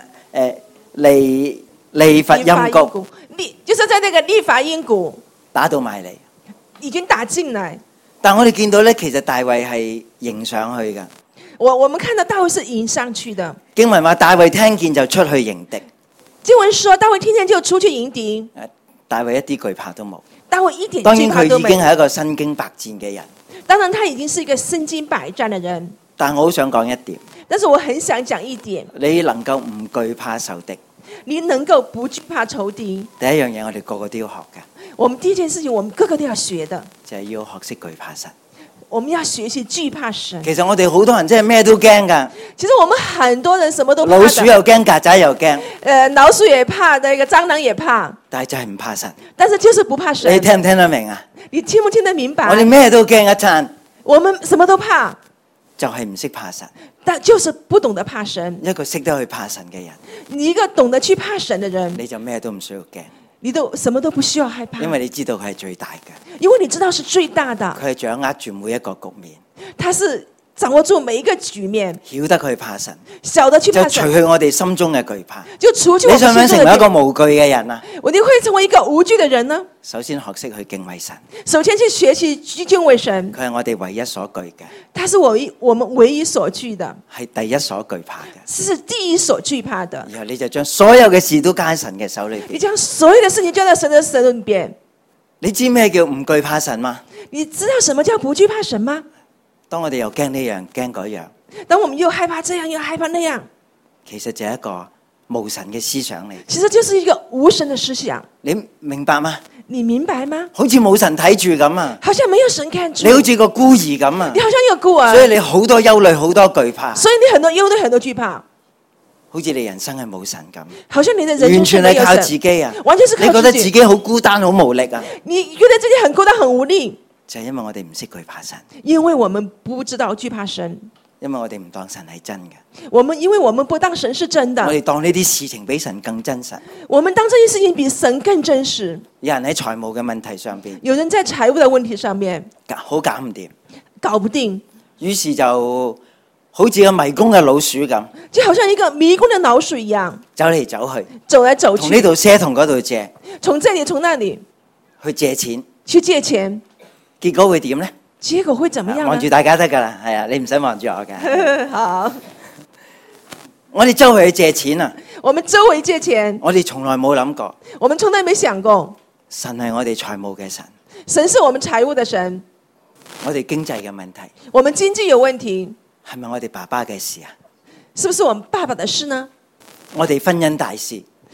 利乏陰谷。 就是在那個利乏陰谷。 打到埋嚟， 已經打進來。 但我哋見到咧，其實大衛係迎上去噶。 我們看到大衛是迎上去的。 經文話大衛聽見就出去迎敵。 經文說大衛聽見就出去迎敵。 大衛一啲懼怕都冇。 大衛一點懼怕都沒有。 當然佢已經係一個身經百戰嘅人。 當然他已經是一個身經百戰嘅人。 但我好想講一點。 但是我很想講一點。 你能夠唔懼怕仇敵？ 你能夠不懼怕仇敵？ 第一樣嘢我哋個個都要學嘅。 我們第一件事情，我們個個都要學的， 就係要學識懼怕神。 我們要學習懼怕神。 其實我哋好多人真係咩都驚噶。 其實我們很多人什麼都怕。 老鼠又驚，曱甴又驚。 老鼠也怕，那個蟑螂也怕。 但係就係唔怕神。 但是就是不怕神。 你聽唔聽得明啊？ 你聽不聽得明白？ 我哋咩都驚一餐。 我們什麼都怕， 就係唔識怕神。 但就是不懂得怕神。 一個識得去怕神嘅人， 你一個懂得去怕神的人， 你就咩都唔需要驚。 你都什麼都不需要害怕， 因為你知道佢係最大嘅， 因為你知道是最大的， 佢係掌握住每一個局面， 他是掌握住每一個局面， 曉得佢怕神， 曉得去怕神， 就除去我哋心中嘅懼怕， 就除去我們心中的懼怕。 你想唔想成為一個無懼嘅人啊？ 你會成為一個無懼的人呢？ 首先學識去敬畏神， 首先去學習敬畏神， 佢係我哋唯一所懼嘅， 他是我們唯一所懼的， 係第一所懼怕嘅， 是第一所懼怕的。 然後你就將所有嘅事都交喺神嘅手裏邊， 你將所有的事情交在神的手裏邊。 你知咩叫唔懼怕神嗎？ 你知道什麼叫不懼怕神嗎？ 當我哋又驚呢樣驚嗰樣， 當我們又害怕這樣又害怕那樣， 其實就係一個無神嘅思想嚟， 其實就是一個無神的思想。 你明白嗎？ 你明白嗎？ 好似冇神睇住咁啊！ 好像沒有神看住， 你好似個孤兒咁啊！ 你好像一個孤兒， 所以你好多憂慮，好多懼怕。 所以你很多憂慮，很多懼怕， 好似你人生係冇神咁， 好像你的人生完全係靠自己啊！ 完全是靠自己。 你覺得自己好孤單、好無力啊？ 你覺得自己很孤單、很無力， 就係因為我哋唔識懼怕神， 因為我們不知道懼怕神， 因為我哋唔當神係真嘅。 因為我們不當神是真的， 我哋當呢啲事情比神更真實。 我們當這件事情比神更真實。 有人喺財務嘅問題上邊， 有人在財務的問題上面好搞唔掂， 搞不定， 於是就好似個迷宮嘅老鼠咁， 就好像一個迷宮的老鼠一樣， 走嚟走去， 走來走去， 同呢度借，同嗰度借， 從這裡從那裡去借錢， 去借錢， 結果會點呢？ 結果會怎麼樣呢？ 望住大家得噶啦，係啊，你唔使望住我嘅。 好， 我哋周圍去借錢啊！ 我們周圍借錢， 我哋從來冇諗過， 我們從來沒想過， 神係我哋財務嘅神， 神是我們財務的神。 我哋經濟嘅問題， 我們經濟有問題， 係咪我哋爸爸嘅事啊？ 是不是我們爸爸的事呢？ 我哋婚姻大事，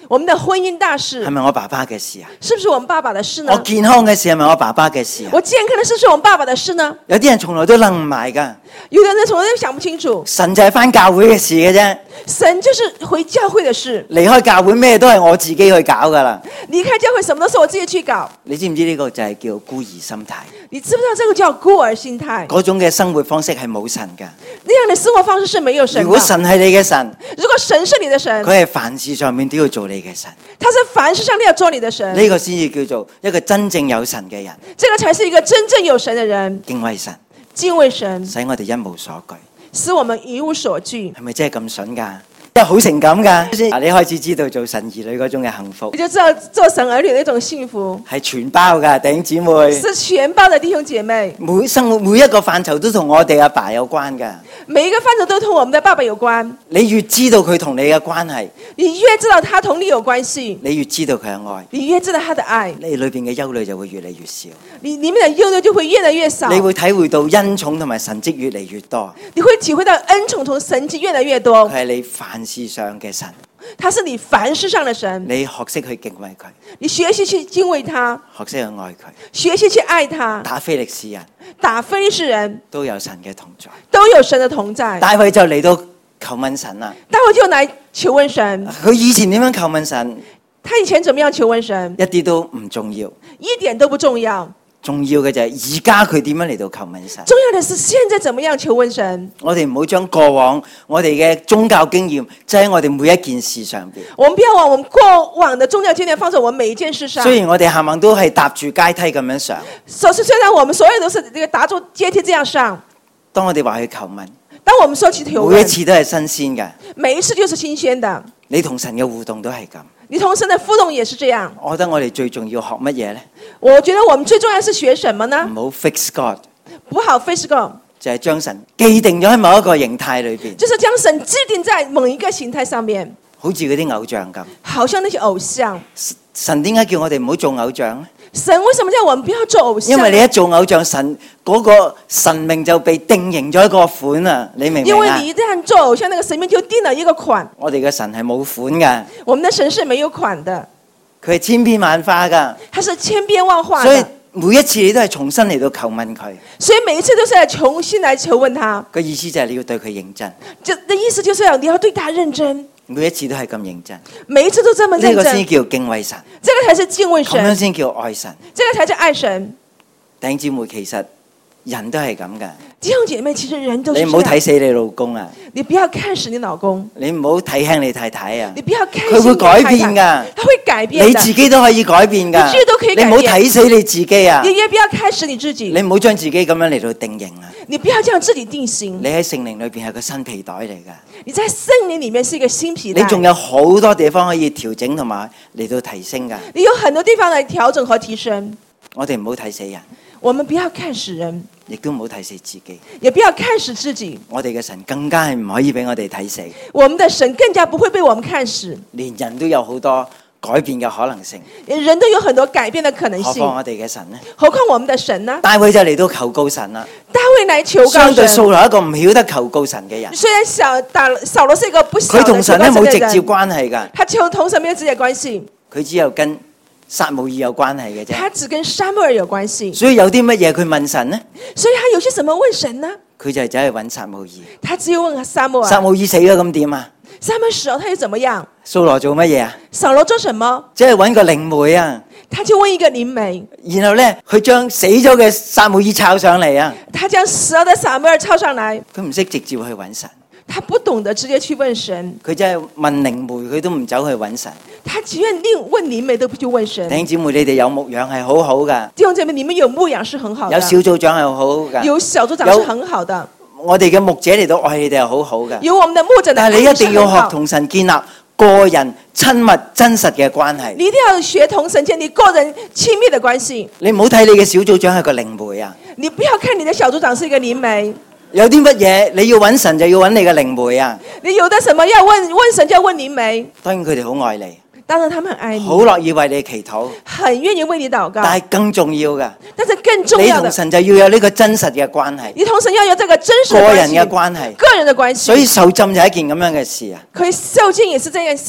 我們的婚姻大事係咪我爸爸嘅事啊？ 是不是我們爸爸的事我呢？ 健康嘅事係咪我爸爸嘅事啊？ 我健康的事是我們爸爸的事呢？ 有啲人從來都諗唔埋㗎， 有的人從來都想不清楚， 神就係返教會嘅事嘅啫， 神就是回教會的事， 離開教會咩都係我自己去搞㗎啦。 離開教會什麼都是我自己去搞。 你知唔知呢個就係叫孤兒心態？ 你知不知道這個叫孤兒心態？ 嗰種嘅生活方式係冇神㗎。 那樣的生活方式是沒有神的。 如果神係你嘅神， 如果神是你的神， 佢係凡事上面都要做你嘅神。 他是凡事上都要做你的神。 呢個先至叫做一個真正有神嘅人， 這個才是一個真正有神的人， 敬畏神， 敬畏神， 使我哋一無所懼。 使我們一無所懼。 係咪真係咁筍㗎？真係好情感㗎！你開始知道做神兒女嗰種嘅幸福， 你就知道做神兒女的一種幸福， 係全包㗎，弟兄姊妹。 是全包的弟兄姐妹。 生活每一個範疇都同我哋阿爸有關㗎。 每一個範疇都同我們的爸爸有關。 你越知道佢同你嘅關係， 你越知道他同你有關係， 你越知道佢嘅愛， 你越知道他的愛， 你裏邊嘅憂慮就會越嚟越少。 你裡面的憂慮就會越來越少。 你會體會到恩寵同埋神蹟越嚟越多。 你會體會到恩寵同神蹟越來越多。 佢係你凡事上嘅神， 他是你凡事上的神。 你學識去敬畏佢， 你學習去敬畏他， 學識去愛佢。 學習去愛他。 打非利士人， 打非利士人都有神嘅同在。 都有神的同在。 大衛就嚟到求問神啦。 大衛就來求問神。 佢以前點樣求問神？ 他以前怎麼樣求問神？ 一啲都唔重要， 一點都不重要。 重要嘅就係而家佢點樣嚟到求問神。 重要的是現在怎麼樣求問神。 我哋唔好將過往我哋嘅宗教經驗擠喺我哋每一件事上邊。 我們不要往我們過往的宗教經驗放在我們每一件事上。 雖然我哋行行都係踏住階梯咁樣上， 雖然我們所有都是這個踏住階梯這樣上。 當我哋話去求問， 當我們說去求問， 每一次都係新鮮嘅。 每一次就是新鮮的。 你同神嘅互動都係咁。 你同神的互動也是這樣。 我覺得我哋最重要學乜嘢呢？ 我覺得我們最重要是學什麼呢？ 唔好 fix God， 不好 fix God， 就係將神既定咗喺某一個形態裏邊， 就是將神制定在某一個形態上面， 好似嗰啲偶像咁。 好像那些偶像。 神點解叫我哋唔好做偶像呢？ 神為什麼叫我們不要做偶像？ 因為你一做偶像，神嗰個神明就被定型咗一個款啊！你明唔明啊？ 因為你一旦做偶像，那個神明就定了一個款。 我哋嘅神係冇款噶， 我們的神是沒有款的， 佢係千變萬化噶， 它是千變萬化的。 所以每一次你都係重新嚟到求問佢。 所以每一次都是要重新來求問他。 個意思就係你要對佢認真。 的意思就是你要對他認真。 每一次都係咁認真， 每一次都這麼認真。 呢個先叫敬畏神， 這個才是敬畏神。 咁樣先叫愛神。 這個才是愛神。 弟兄姊妹，其實人都係咁噶。 弟兄姐妹，其實人都是這樣。 你唔好睇死你老公啊！ 你不要看死你老公。 你唔好睇輕你太太啊！ 你不要看佢會改變噶， 他會改變。 你自己都可以改變噶， 你自己都可以改變。 你唔好睇死你自己啊！ 你也不要看死你自己。 你唔好將自己咁樣嚟到定型啊！ 你不要這樣自己定型。 你喺聖靈裏邊係個新皮袋嚟噶。 你在聖靈裏面是一個新皮袋。 你仲有好多地方可以調整同埋嚟到提升噶。 你有很多地方來調整和提升。 我哋唔好睇死人。 我們不要看死人， 亦都唔好睇死自己， 也不要看死自己。 我哋嘅神更加係唔可以俾我哋睇死。 我們的神更加不會被我們看死。 連人都有好多改變嘅可能性， 人都有很多改變的可能性。 何況我哋嘅神呢？ 何況我們的神呢？ 大衛就嚟到求告神啦。 大衛來求告神。 相對掃羅一個唔曉得求告神嘅人。 雖然掃羅是一個不曉得佢同神咧冇直接關係㗎。 他同神沒有直接關係。 佢只有跟撒母耳有關係嘅啫。 他只跟撒母耳有關係。 所以有啲乜嘢佢問神呢？ 所以他有些什麼問神呢？ 佢就係走去揾撒母耳。 他只有問撒母耳。 撒母耳死咗咁點啊？ 撒母耳死了，他又怎麼樣？ 掃羅做乜嘢啊？ 掃羅做什麼？ 即係揾個靈媒啊！ 他就問一個靈媒， 然後咧，佢將死咗嘅撒母耳抄上嚟啊！ 他將死了的撒母耳抄上來。 佢唔識直接去揾神。 他不懂得直接去問神， 佢真係問靈媒，佢都唔走去揾神。 他只願問靈媒都不去問神。 弟兄姊妹，你哋有牧養係好好噶。 弟兄姐妹，你們有牧養是很好的。 有小組長係好好噶。 有小組長是很好的。 我哋嘅牧者嚟到愛你哋係好好噶。 有我們的牧者， 但係你一定要學同神建立個人親密真實嘅關係。 你一定要學同神建立個人親密的關係。 你唔好睇你嘅小組長係個靈媒啊！ 你不要看你的小組長是一個靈媒。 有啲乜嘢你要揾神就要揾你嘅靈媒啊！ 你有的什麼要問神就要問靈媒。 當然佢哋好愛你， 當然他們很愛你， 好樂意為你祈禱， 很願意為你禱告。 但係更重要嘅， 但是更重要的， 你同神就要有呢個真實嘅關係， 你同神要有這個真實的個人嘅關係， 個人的關係。 所以受浸就係一件咁樣嘅事啊！ 可以受浸也是這件事。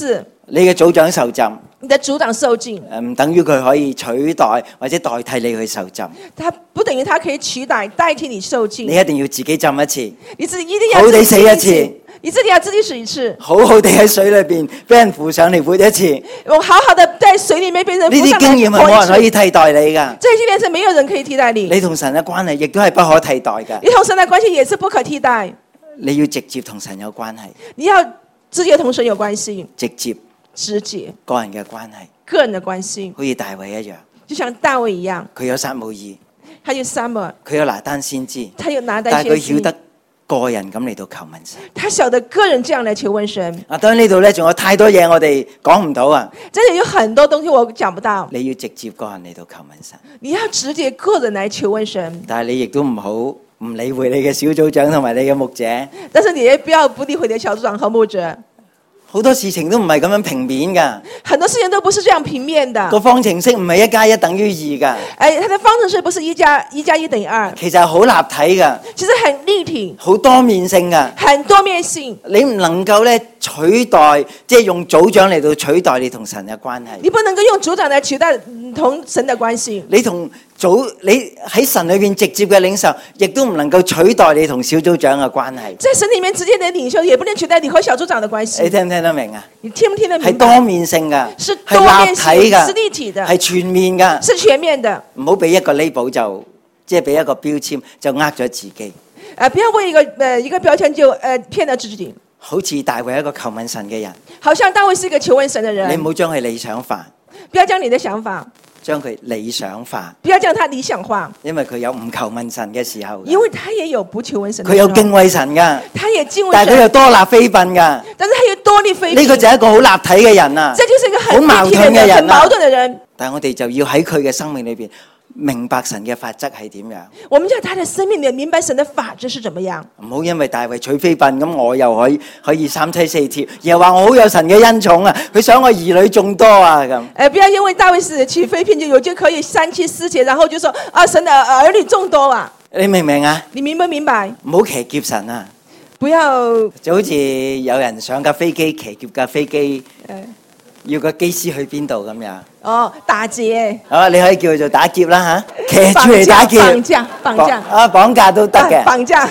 你嘅組長受浸， 你的組長受浸， 唔等於佢可以取代或者代替你去受浸。 他不等於他可以取代代替你受浸。 你一定要自己浸一次， 你自己一定要好地自己死一次， 你自己要自己死一次， 好好地喺水裏邊俾人扶上嚟活一次。 我好好的在水裡面被人呢啲扶上來經驗係冇人可以替代你噶， 這些經驗是沒有人可以替代你。 你同神嘅關係亦都係不可替代噶。 你同神的關係也是不可替代， 你要直接同神有關係， 你要直接同神有關係， 直接直接個人嘅關係， 個人的關係， 好似大衛一樣， 就像大衛一樣， 佢有撒母耳， 他有撒母耳， 佢有拿單先知， 他有拿單但係佢先知， 曉得個人咁嚟到求問神。 他曉得個人這樣來求問神。 啊，當然呢度咧仲有太多嘢我哋講唔到啊！ 真的有很多東西我講不到， 你要直接個人嚟到求問神， 你要直接個人來求問神， 但係你亦都唔好唔理會你嘅小組長同埋你嘅牧者。 但是你也不要不理會你的小組長和牧者。 好多事情都唔係咁樣平面噶， 很多事情都不是這樣平面的。 個方程式唔係1+1等於2噶， 它的方程式不是1+1等於2， 其實係好立體噶， 其實很立體， 好多面性噶。 很多面性。 你唔能夠咧取代，即係用組長嚟到取代你同神嘅關係。 你不能夠用組長來取代同神的關係。 你喺神裏邊直接嘅領袖，亦都唔能夠取代你同小組長嘅關係。 在神裡面直接的領袖，也不能取代你和小組長的關係。 你聽唔聽得明啊？ 你聽不聽得明白？ 係多面性噶， 是多係面性， 立體噶， 是立體的， 係全面噶， 是全面的。 唔好俾一個 label 就即係俾一個標籤就呃咗自己。 不要為一個標籤就騙了自己。 好似大衛一個求問神嘅人， 好像大衛是一個求問神的人。 你唔好將佢理想化， 不要將你的想法將佢理想化， 不要將它理想化， 因為佢有唔求問神嘅時候， 因為他也有不求問神的佢時候， 有敬畏神噶， 他也敬畏但係佢神， 又多立非分噶。 但是他有多立非分。 呢個就係一個好立體嘅人啊， 這就是一個很好矛立體的人， 盾嘅人啊很矛盾的人。 但係我哋就要喺佢嘅生命裏邊明白神嘅法則係點樣， 我們就在他的生命裏明白神的法則是怎麼樣。 唔好因為大衛取非分咁，我又可以3妻4妾，又話我好有神嘅恩寵啊，佢想我兒女眾多啊咁。 不要因為大衛是取非聘就可以3妻4妾，然後就說啊，神的兒女眾多啊。 你明唔明啊？ 你明不明白？ 唔好騎劫神啊！ 不要就好似有人上架飛機騎劫架飛機，要個機師去邊度咁樣。 打劫。 好，你可以叫佢做打劫啦嚇，騎住嚟打劫， 綁架綁架都得嘅。 綁架，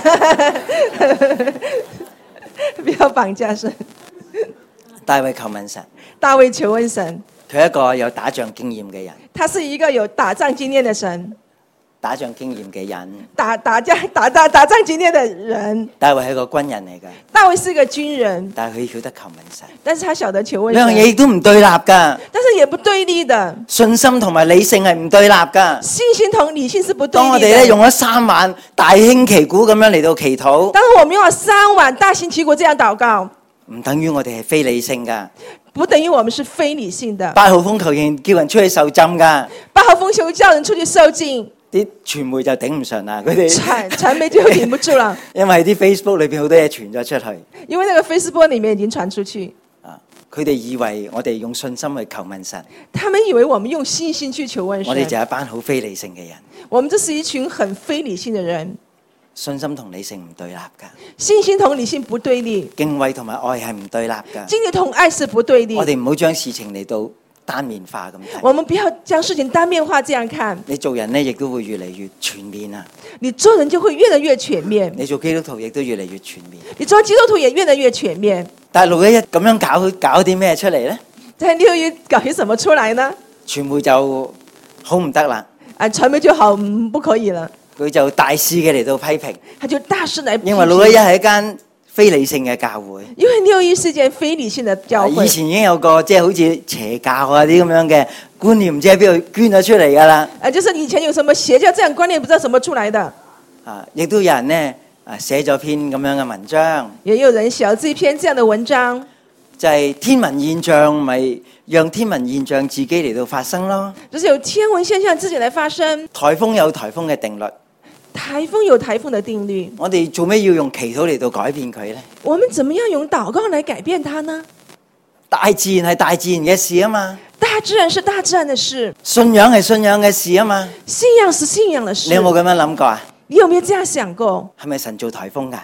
不要綁架神。 大衛求問神， 大衛求問神， 佢係一個有打仗經驗嘅人， 他是一個有打仗經驗的神。 打仗經驗嘅人， 打仗經驗的人。 大衛係一個軍人嚟嘅， 大衛是一個軍人， 但係佢曉得求問神。 但是他曉得求問神。 兩樣嘢亦都唔對立噶， 但是也不對立的。 信心同埋理性係唔對立噶。 信心同理性是不對立的。 當我哋咧用咗3晚大興旗鼓咁樣嚟到祈禱， 當我們用了3晚大興旗鼓這樣禱告， 唔等於我哋係非理性噶。 不等於我們是非理性的。 8號風球仍叫人出去受浸噶 8號風球叫人出去受浸。 啲傳媒就頂唔順啦，佢哋傳媒就頂不住了， 因為啲 Facebook 裏邊好多嘢傳咗出去。 因為那個 Facebook 裡面已經傳出去。 佢哋以為我哋用信心去求問神， 他們以為我們用信心去求問神。 我哋就係一班好非理性嘅人。 我們這是一群很非理性的人。 信心同理性唔對立噶， 信心同理性不對立， 敬畏同埋愛係唔對立噶。 敬畏同愛是不對立。 我哋唔好將事情嚟到單面化咁睇。 我們不要將事情單面化這樣看。 你做人呢，亦都會越嚟越全面啊！ 你做人就會越來越全面。 你做基督徒亦都越嚟越全面。 你做基督徒也越來越全面。 但係611咁樣搞啲咩出嚟呢？ 在611搞些什麼出來呢？ 傳媒就好唔得啦。 傳媒就好不可以了。 佢就大肆嘅嚟到批評。 他就大肆嚟批評。 因為611係一間非理性嘅教會。 因為611是一間非理性嘅教會。 以前已經有個即係好似邪教啊啲咁樣嘅觀念，唔知喺邊度捐咗出嚟噶啦。 就是以前有什麼邪教這樣觀念，不知道什麼出來的。 亦都有人呢寫咗篇咁樣嘅文章。 也有人寫咗這篇這樣的文章。就係天文現象，咪讓天文現象自己嚟到發生咯。 就是有天文現象自己來發生。颱風有颱風嘅定律。 颱風有颱風的定律。 我哋做咩要用祈禱嚟到改變佢呢？ 我們怎麼樣用禱告來改變它呢？ 大自然係大自然嘅事啊嘛。 大自然是大自然的事。 信仰係信仰嘅事啊嘛。 信仰是信仰的事。 你有冇咁樣諗過啊？ 你有沒有這樣想過？ 係咪神做颱風㗎？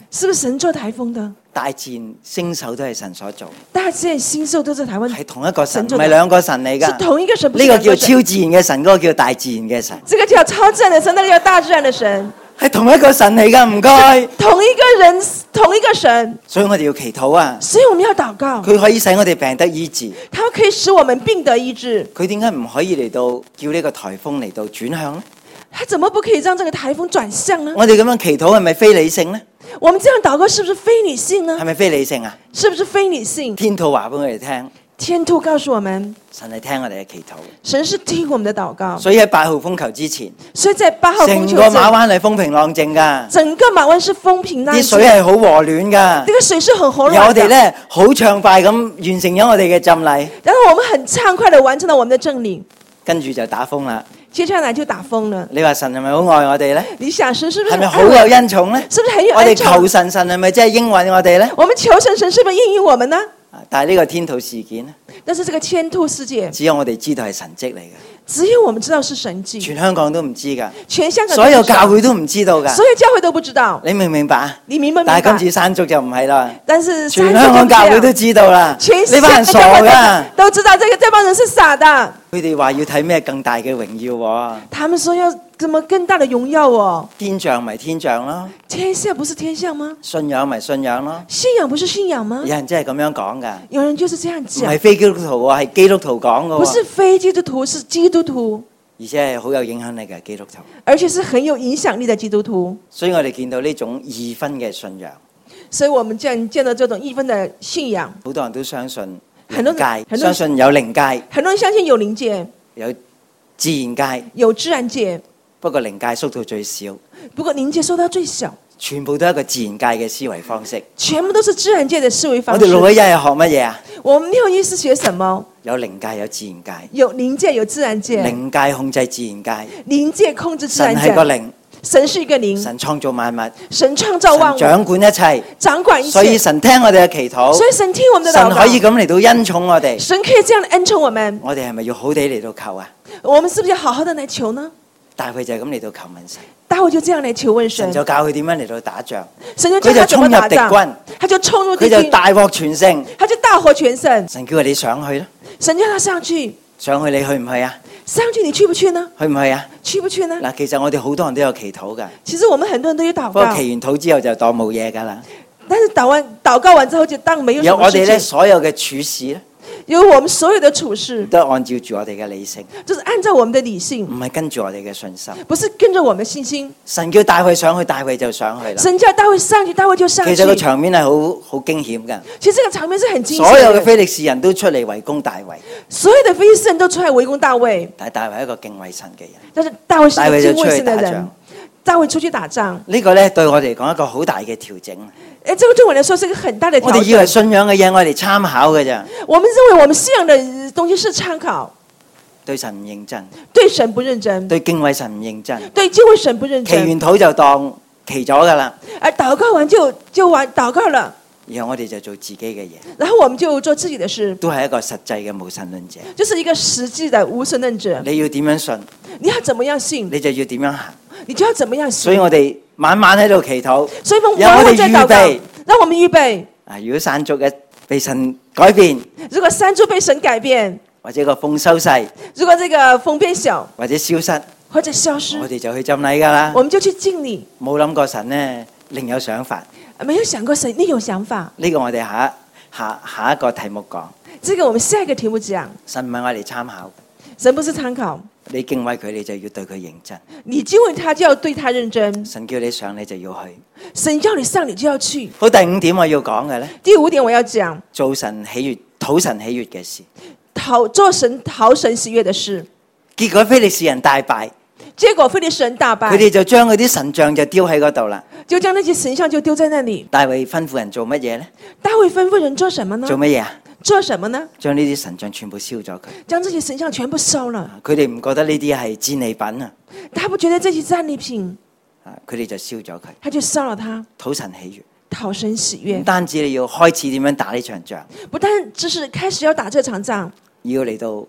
是不是神做颱風的？ 大自然星宿都係神所做， 大自然星宿都是台灣係同一個神，唔神做的係兩個神嚟是㗎。 同一個神，不是呢個叫兩個神。 超自然嘅神，嗰個叫大自然嘅神， 這個叫超自然的神，那個叫大自然的神， 係同一個神嚟㗎。唔該， 同一個人，同一個神。 所以我哋要祈禱啊！ 所以我們要禱告， 佢可以使我哋病得醫治， 他可以使我們病得醫治。 佢點解唔可以嚟到叫呢個颱風嚟到轉向呢？ 他怎麼不可以讓這個颱風轉向呢？ 我哋咁樣祈禱係咪非理性呢？ 我們這樣禱告是不是非理性呢係？咪非理性啊？ 是不是非理性？ 天父話俾我哋聽， 天父告訴我們， 神係聽我哋嘅祈禱， 神是聽我們的禱告。 所以喺8號風球之前， 所以在8號風球成個馬灣係風平浪靜㗎， 整個馬灣是風平浪靜， 啲水係好和暖㗎。 這個水是很和而我暖的。 哋咧好暢快咁完成咗我哋嘅浸禮， 然後我們很暢快地完成了我們的正禮， 跟住就打風啦。 接下來就打風了。 你話神係咪好愛我哋咧？ 你想神是不是係咪好很愛有恩寵咧？ 是不是很有我哋恩寵？ 求神，神係咪真係應允我哋咧？ 我們求神，神是不是應允我們呢？ 但係呢個天土事件咧， 但是這個天兔事件， 只有我哋知道係神蹟嚟嘅， 只有我們知道是神蹟， 全香港都唔知㗎， 全香港都所有不知道教會都唔知道㗎。 所有教會都不知道。 你明唔明白啊？ 你明不明白？ 但係今次山竹就唔係啦， 但是全香港教會都知道啦。 全呢班人傻㗎， 都知道這幫人是傻的。 佢哋話要睇咩更大嘅榮耀喎？ 他們說要怎麼更大的榮耀哦？ 天象咪天象咯， 天象不是天象嗎？ 信仰咪信仰咯。 信仰不是信仰嗎有？人真係咁樣講㗎， 有人就是這樣唔講係，非基督徒喎，係基督徒講㗎喎， 不是非基督徒，是基督徒， 而且係好有影響力嘅基督徒。 而且是很有影響力的基督徒。 所以我哋見到呢種異分嘅信仰， 所以我們見到這種異分的信仰， 好多人都相信很多靈界， 很多相信有靈界， 很多人相信有靈界、 有自然界， 有自然界， 不過靈界縮到最少， 不過靈界收到最小， 全部都係一個自然界嘅思維方式。 全部都是自然界的思維我方式。 哋611係學乜嘢啊？ 我們611是學什麼？ 有靈界，有自然界， 有靈界，有自然界。 靈界控制自然界， 靈界控制自神然界。 係個靈， 神是一個靈， 神創造萬物， 神創造萬物， 神掌管一切， 掌管一切。 所以神聽我哋嘅祈禱， 所以神聽我們的禱告， 神可以咁嚟到恩寵我哋， 神可以這樣的恩寵我們。 我哋係咪要好地嚟到求啊？ 我們是不是要好好的來求呢？ 大衛就係咁嚟到求問神， 大衛就這樣來求問神神， 就教佢點樣嚟到打仗， 神就教他怎麼打仗， 佢就衝入敵軍， 他就衝入敵軍， 佢就大獲全勝。 他就大獲全勝。 神叫你上去啦， 神叫他上去， 上去你去唔去啊？ 上去你去不去呢？ 去唔去啊？ 去不去呢？ 嗱，其實我哋好多人都有祈禱噶， 其實我們很多人都有禱告， 不過祈完禱之後就當冇嘢噶啦。 但是禱告完之後就當沒有什有我哋咧麼事情。 所有嘅處事咧， 有我們所有的處事都係按照住我哋嘅理性， 就是按照我們的理性， 唔係跟住我哋嘅信心。 不是跟着我們的信心。 神叫大衛上去，大衛就上去啦。 神叫大衛上去，大衛就上去。 其實個場面係好驚險噶， 其實這個場面是很驚險的。 所有嘅非利士人都出嚟圍攻大衛， 所有的非利士人都出來圍攻大衛， 但係大衛係一個敬畏神嘅人。 但是大衛是一個敬畏神的人大衛就出去打仗。 大衛出去打仗， 呢個咧對我哋嚟講一個好大嘅調整。 誒，這個對我來說是一個很大的調整。 我哋以為信仰嘅嘢我哋參考嘅咋， 我們認為我們信仰的東西是參考， 對神唔認真， 對神不認真， 對敬畏神唔認真， 對敬畏神不認祈完真， 禱就當祈咗噶啦， 而禱告完就完禱告了， 然後我哋就做自己嘅嘢， 然後我們就做自己的事， 都係一個實際嘅無神論者。 就是一個實際的無神論者。 你要點樣信， 你要怎麼樣信， 你就要點樣行。 你就要怎麼樣所以信。 我哋晚晚喺度祈禱， 所以我們讓我哋晚晚在禱告預備。 讓我們預備。 啊！如果山竹嘅被神改變， 如果山竹被神改變， 或者個風收細， 如果這個風變小或者消失， 或者消失我，哋就去浸禮噶啦。 我們就去敬禮。 冇諗過神呢另有想法。 沒有想過神另有想法。 呢個我哋下一個題目講， 這個我們下一個題目講， 神唔係我哋參考， 神不是參考， 你敬畏佢，你就要對佢認真。 你敬畏他就要對他認真。 神叫你上，你就要去。 神叫你上，你就要去。 好，第5點我要講嘅呢， 第5點我要講， 做神喜悅、討神喜悅嘅事。 做神討神喜悅的事。 結果非利士人大敗， 結果非利士人大敗， 佢哋就將嗰啲神像就丟喺嗰度啦。 就將那些神像就丟在那裡。 大衛吩咐人做乜嘢呢？ 大衛吩咐人做什麼呢？ 做乜嘢啊？ 做什麼呢？ 將呢啲神像全部燒咗佢。 將這些神像全部燒了。 佢哋唔覺得呢啲係戰利品啊， 他不覺得這些戰利品， 佢哋就燒咗佢， 他就燒了它， 討神喜悅。 討神喜唔悅。 單止你要開始點樣打呢場仗， 不但只是開始要打這場仗， 要嚟到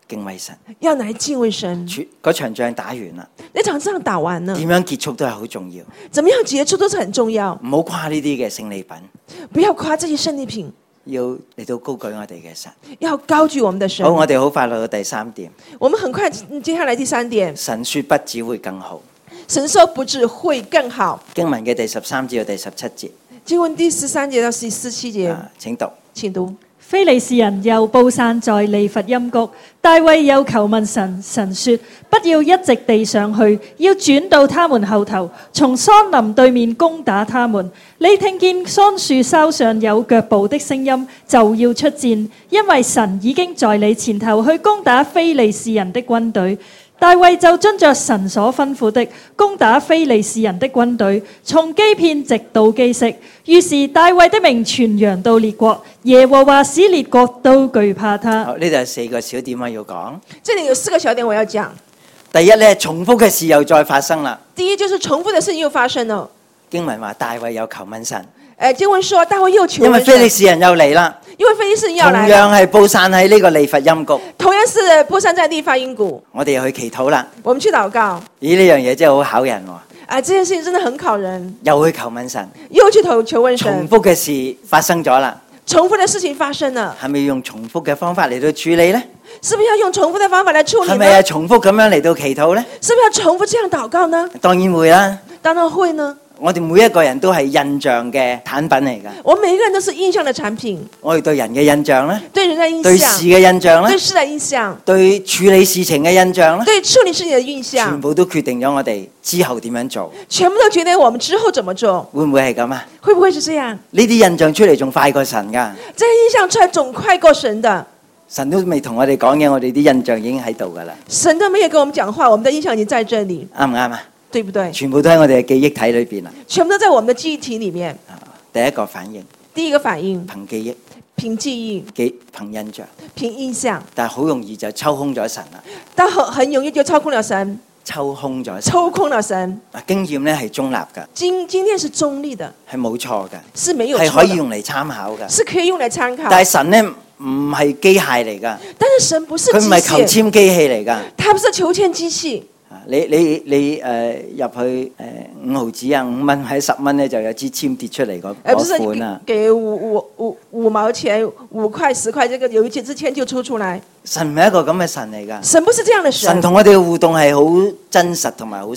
敬畏神。 要來敬畏神。 嗰場仗打完啦， 那場仗打完了， 點樣結束都係好重要。 怎麼樣結束都是很重要。 唔好誇呢啲嘅勝利品， 不要誇這些勝利品， 要嚟到高舉我哋嘅神。 要高舉我們的神。 好，我哋好快落到第3點。 我們很快接下來第3點。 神說不只會更好。 神說不只會更好。 經文嘅第13節到第17節。 經文第13節到第17節。 請讀。 請讀。 非利士人又布散在利弗音谷，大衛又求問神，神說：不要一直地上去，要轉到他們後頭，從桑林對面攻打他們。你聽見桑樹梢上有腳步的聲音，就要出戰，因為神已經在你前頭去攻打非利士人的軍隊。大衛就遵着神所吩咐的，攻打非利士人的軍隊，從基遍直到基色。於是大衛的名傳揚到列國，耶和華使列國都懼怕他。 好，呢度有4個小點我要講。 這裡有4個小點我要講。 第一呢，重複嘅事又再發生啦。 第一就是重複的事情又發生了。 經文話大衛有求問神。 經文說大衛又求問神， 因為非利士人又嚟啦。 因為非利士人要來， 同樣係布散喺呢個利弗音谷。 同樣是布散在利弗音谷。 我哋又去祈禱啦。 我們去禱告。 咦，呢樣嘢真係好考人喎。 這件事情真的很考人。 又去求問神， 又去求問神。 重複嘅事發生咗啦。 重複的事情發生了， 係咪要用重複嘅方法嚟到處理呢？ 是不是要用重複的方法來處理呢？ 係咪係重複咁樣嚟到祈禱呢？ 是不是要重複這樣禱告呢？ 當然會啦。 當然會呢。 我哋每一個人都係印象嘅產品嚟㗎。 我每一個人都是印象的產品。 我哋對人嘅印象咧， 對人的印象， 對事嘅印象咧， 對事的印象， 對處理事情嘅印象咧， 對處理事情的印象， 全部都決定咗我哋之後點樣做。 全部都決定我們之後怎麼做。 會唔會係咁啊？ 會不會是這樣？ 呢啲印象出嚟仲快過神㗎。 這個印象出來總快過神的。 神都未同我哋講嘢，我哋啲印象已經喺度㗎啦。 神都沒有跟我們講話，我們的印象已經在這裡。 啱唔啱啊？ 對不對？ 全部都喺我哋嘅記憶體裏邊啦。 全部都在我們的記憶體裡面。 第一個反應。 第一個反應。 憑記憶。 憑記憶。 憑印象。 憑印象。 但係好容易就抽空咗神啦。 但很容易就操控了神。 抽空咗神。 抽空了神。 經驗咧係中立㗎。 經驗是中立的。 係冇錯㗎。 是沒有錯的。 係可以用嚟參考㗎。 是可以用嚟參考。 但係神咧唔係機械嚟㗎。 但是神不是機械。 佢唔係求籤機器嚟㗎。 他不是求籤機器。 你入去5毫子啊5蚊喺10蚊咧就有支籤跌出嚟嗰款啊。 給五毛錢5塊10塊，這個有一支籤就抽出來。 神唔係一個咁嘅神嚟㗎。 神不是這樣的神。 神同我哋嘅互動係好真實同埋好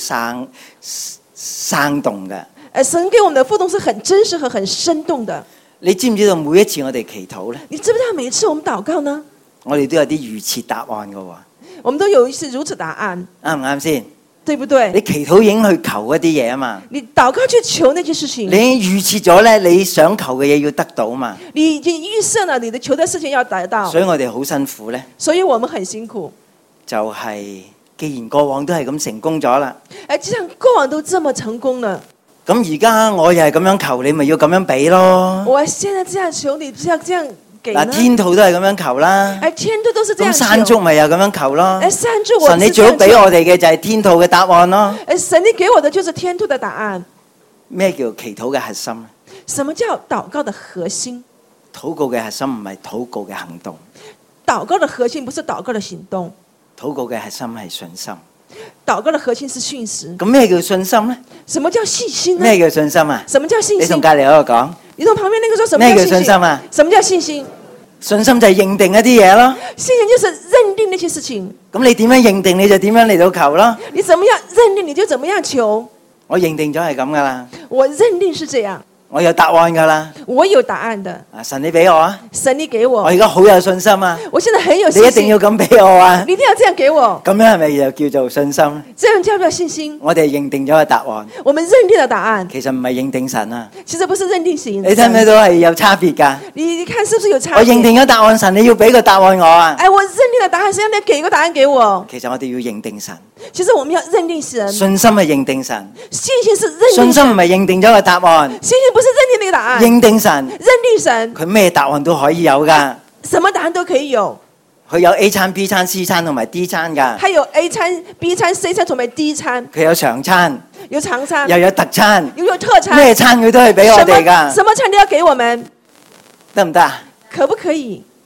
生動嘅。 神給我們的互動是很真實和很生動的。 你知唔知道每一次我哋祈禱咧？ 你知不知道每一次我們禱告呢？ 我哋都有啲預設答案㗎喎。 我們都有一次如此答案， 啱唔啱先？ 對不對？ 你祈禱已經去求一啲嘢啊嘛。 你禱告去求那些事情， 你已經預設咗咧，你想求嘅嘢要得到嘛。 你已經預設了你的求的事情要得到， 所以我哋好辛苦咧。 所以我們很辛苦。 就係既然過往都係咁成功咗啦， 既然過往都這麼成功了， 咁而家我又係咁樣求，你咪要咁樣俾咯。 我現在這樣求你，不要這樣。 天土都係咁樣求啦， 天土都是這樣求。 咁山竹咪又咁樣求咯。 山竹神你最好俾我哋嘅就係天土嘅答案咯。 神你給我的就是天土的答案。 咩叫祈禱嘅核心？ 什麼叫禱告的核心？ 禱告嘅核心唔係禱告嘅行動。 禱告的核心不是禱告的行動。 禱告嘅核心係信心。 禱告的核心是信實。 咁咩叫信心呢？ 什麼叫信心呢？ 咩叫信心啊？ 什麼叫信心？ 你同隔籬嗰個講。 你從旁邊那個說什麼咩叫信心啊？ 什麼叫信心？ 信心就係認定一啲嘢咯。 信心就是認定那些事情。 咁你點樣認定你就點樣嚟到求咯。 你怎麼樣認定你就怎麼樣求。 我認定咗係咁噶啦。 我認定是這樣。 我有答案噶啦， 我有答案的。 神你俾我啊！ 神你給我， 我而家好有信心啊！ 我現在很有信心， 你一定要咁俾我啊！ 你一定要這樣給我。 咁樣係咪就叫做信心？ 這樣叫做信心。 我哋認定咗個答案。 我們認定了答案。 其實唔係認定神啊。 其實不是認定神。 你睇唔睇到係有差別㗎？ 你看是不是有差別？ 我認定咗答案，神你要俾個答案我啊！ 我認定了答案，神你給個答案給我。 其實我哋要認定神。 其實我們要認定神。 信心係認定神。 信心是認定神。 信心唔係認定咗個答案。 信心不是認定那個答案。 認定神。 認定神。 佢咩答案都可以有㗎。 什麼答案都可以有。 佢有 A 餐、B 餐、C 餐同埋 D 餐㗎。 佢有 A 餐、B 餐、C 餐同埋 D 餐。 佢有常餐。 有常餐。 又有特餐。 又有特餐。 咩餐佢都係俾我哋㗎。 什麼餐都要給我們。 得唔得啊？ 可不可以？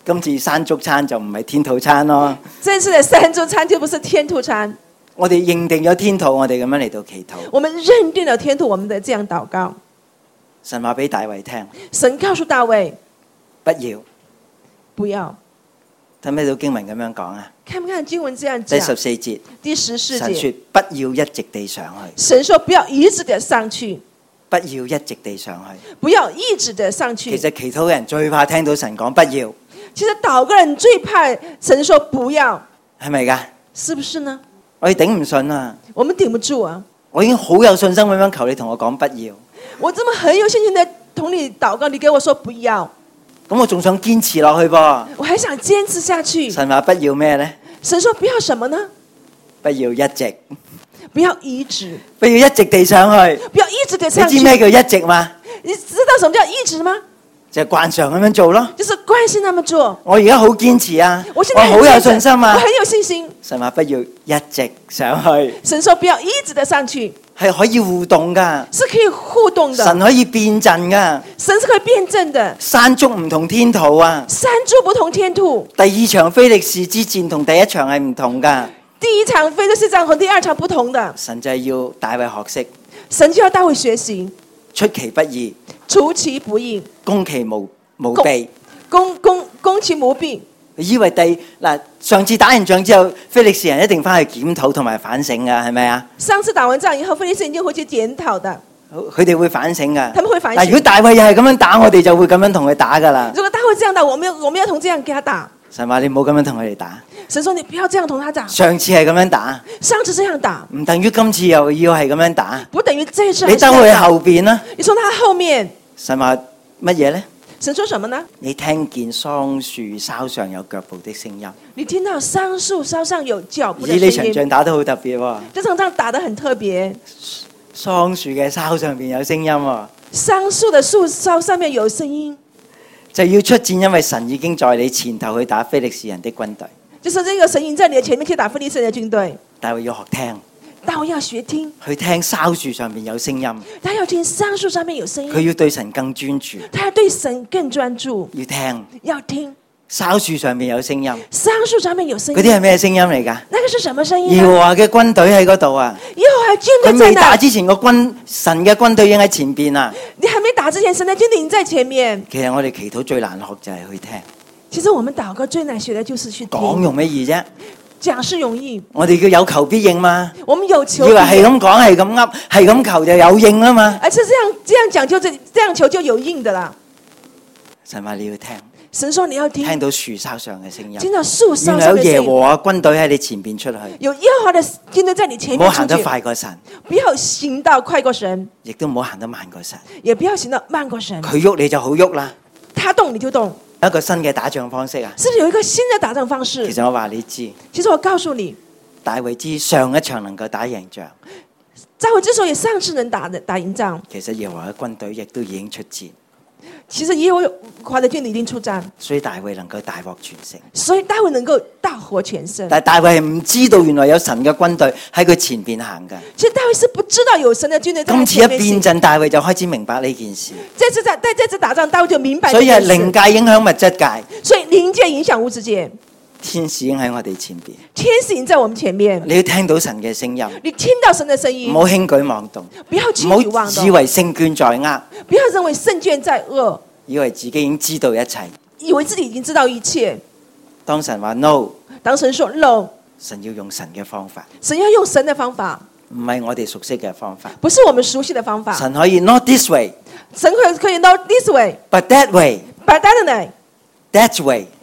今次山竹餐就唔係天土餐咯。 這次的山竹餐就不是天土餐。 我哋認定咗天土，我哋咁樣嚟到祈禱。 我們認定了天土，我們的這樣禱告。 神話俾大衛聽， 神告訴大衛， 不要。 不要。 睇唔睇到經文咁樣講啊？ 看不看經文這樣講？ 第14節， 第14 神說節， 不要一直地上去， 神說不要一直的上去， 不要一直地上去。 不要一直的上去。 其實祈禱嘅人最怕聽到神講不要， 其實禱告人最怕神說不要， 係咪㗎？ 是不是呢？ 我哋頂唔順啊！ 我們頂不住啊！ 我已經好有信心咁樣求你同我講不要， 我這麼很有信心的同你禱告，你給我說不要， 咁我仲想堅持落去噃。 我還想堅持下去。 神話不要咩呢？ 神說不要什麼呢？ 不要一直， 不要一直， 不要一直地上去。 不要一直的上去。 你知咩叫一直嗎？ 你知道什麼叫一直嗎？ 就係慣常咁樣做咯。 就是慣性那麼做。 我而家好堅持啊！ 我現在好有信心啊！ 我很有信心。 神話不要一直上去， 神說不要一直的上去， 係可以互動噶， 是可以互動的。 神可以變陣噶， 神是可以辯證的。 山竹唔同天土啊， 山竹不同天土。 第二場非利士之戰同第一場係唔同噶。 第一場非利士戰和第二場不同的。 神就係要大衛學識， 神就要大衛學習， 出其不意， 出其不意， 攻其無備， 攻其無備。 以為上次打完仗之後，非利士人一定翻去檢討同埋反省噶，係咪啊？ 上次打完仗以後，非利士人一定會去檢討的。 佢哋會反省噶。 他們會反省。 但如果大衛又係咁樣打，我哋就會咁樣同佢打噶啦。 如果大衛這樣打，我們要同這樣給他打。 神話你唔好咁樣同佢哋打。 神說你不要這樣同他打。 上次係咁樣打， 上次這樣打， 唔等於今次又要係咁樣打。 不等於這次。 你兜去後邊啦。 你從他後面。 神話乜嘢呢？ 神說什麼呢？ 你聽見桑樹梢上有腳步的聲音。 你聽到桑樹梢上有腳步的聲音。 呢場仗打得好特別喎。 這場仗打得很特別。 桑樹嘅梢上邊有聲音喎。 桑樹的樹梢上面有聲音。 就要出戰，因為神已經在你前頭去打非利士人的軍隊。 就是這個神已經在你的前面去打非利士人的軍隊。 大衛要學聽。 但我要學聽， 去聽梢樹上面有聲音。 他要聽桑樹上面有聲音。 佢要對神更專注。 他要對神更專注。 要聽。 要聽。 梢樹上面有聲音。 桑樹上面有聲音。 嗰啲係咩聲音嚟㗎？ 那個是什麼聲音？ 耶和華嘅軍隊喺嗰度啊！ 耶和華軍隊在哪？ 佢未打之前，神嘅軍隊已經喺前邊啦。 你還沒打之前，神嘅軍隊已經在前面。 其實我哋祈禱最難學就係去聽。 其實我們禱告最難學的就是去聽。 講容乜易啫？ 講是容易， 我哋叫有求必應嘛。 我們有求， 以為係咁講，係咁噏，係咁求就有應啦嘛。 而且這樣講就這樣求就有應的啦。 神話你要聽， 神說你要聽， 聽到樹梢上嘅聲音， 聽到樹梢上嘅聲音。 原來有耶和華軍隊喺你前邊出去， 有耶和華的軍隊在你前面出去。 唔好行得快過神， 不要行到快過神， 亦都唔好行得慢過神， 也不要行到慢過神。 佢喐你就好喐啦， 他動你就動。 有一個新嘅打仗方式啊！ 是不是有一個新的打仗方式？ 其實我話你知， 其實我告訴你。 大衛之上一場能夠打贏仗， 大衛之所以上次能打贏仗， 其實耶和華嘅軍隊亦都已經出戰。 其實耶和華的軍隊已經出戰， 所以大衛能夠大獲全勝。 所以大衛能夠大獲全勝。 但係大衛係唔知道原來有神嘅軍隊喺佢前邊行嘅。 其實大衛是不知道有神嘅軍隊在他今次一變陣，大衛就開始明白呢件事。 這次打仗，大衛就明白。 所以係靈界影響物質界， 所以靈界影響物質界。 天使已經喺我哋前邊， 天使已經在我們前面。 你要聽到神嘅聲音， 你聽到神嘅聲音， 唔好輕舉妄動， 不要輕舉妄動， 以為勝券在握， 不要認為勝券在握， 以為自己已經知道一切， 以為自己已經知道一切。 當神話 no， 當神說 no， 神要用神嘅方法， 神要用神嘅方法， 唔係我哋熟悉嘅方法， 不是我們熟悉嘅方法。 神可以 not this way， 神可以 not this way， but that way，but that way，that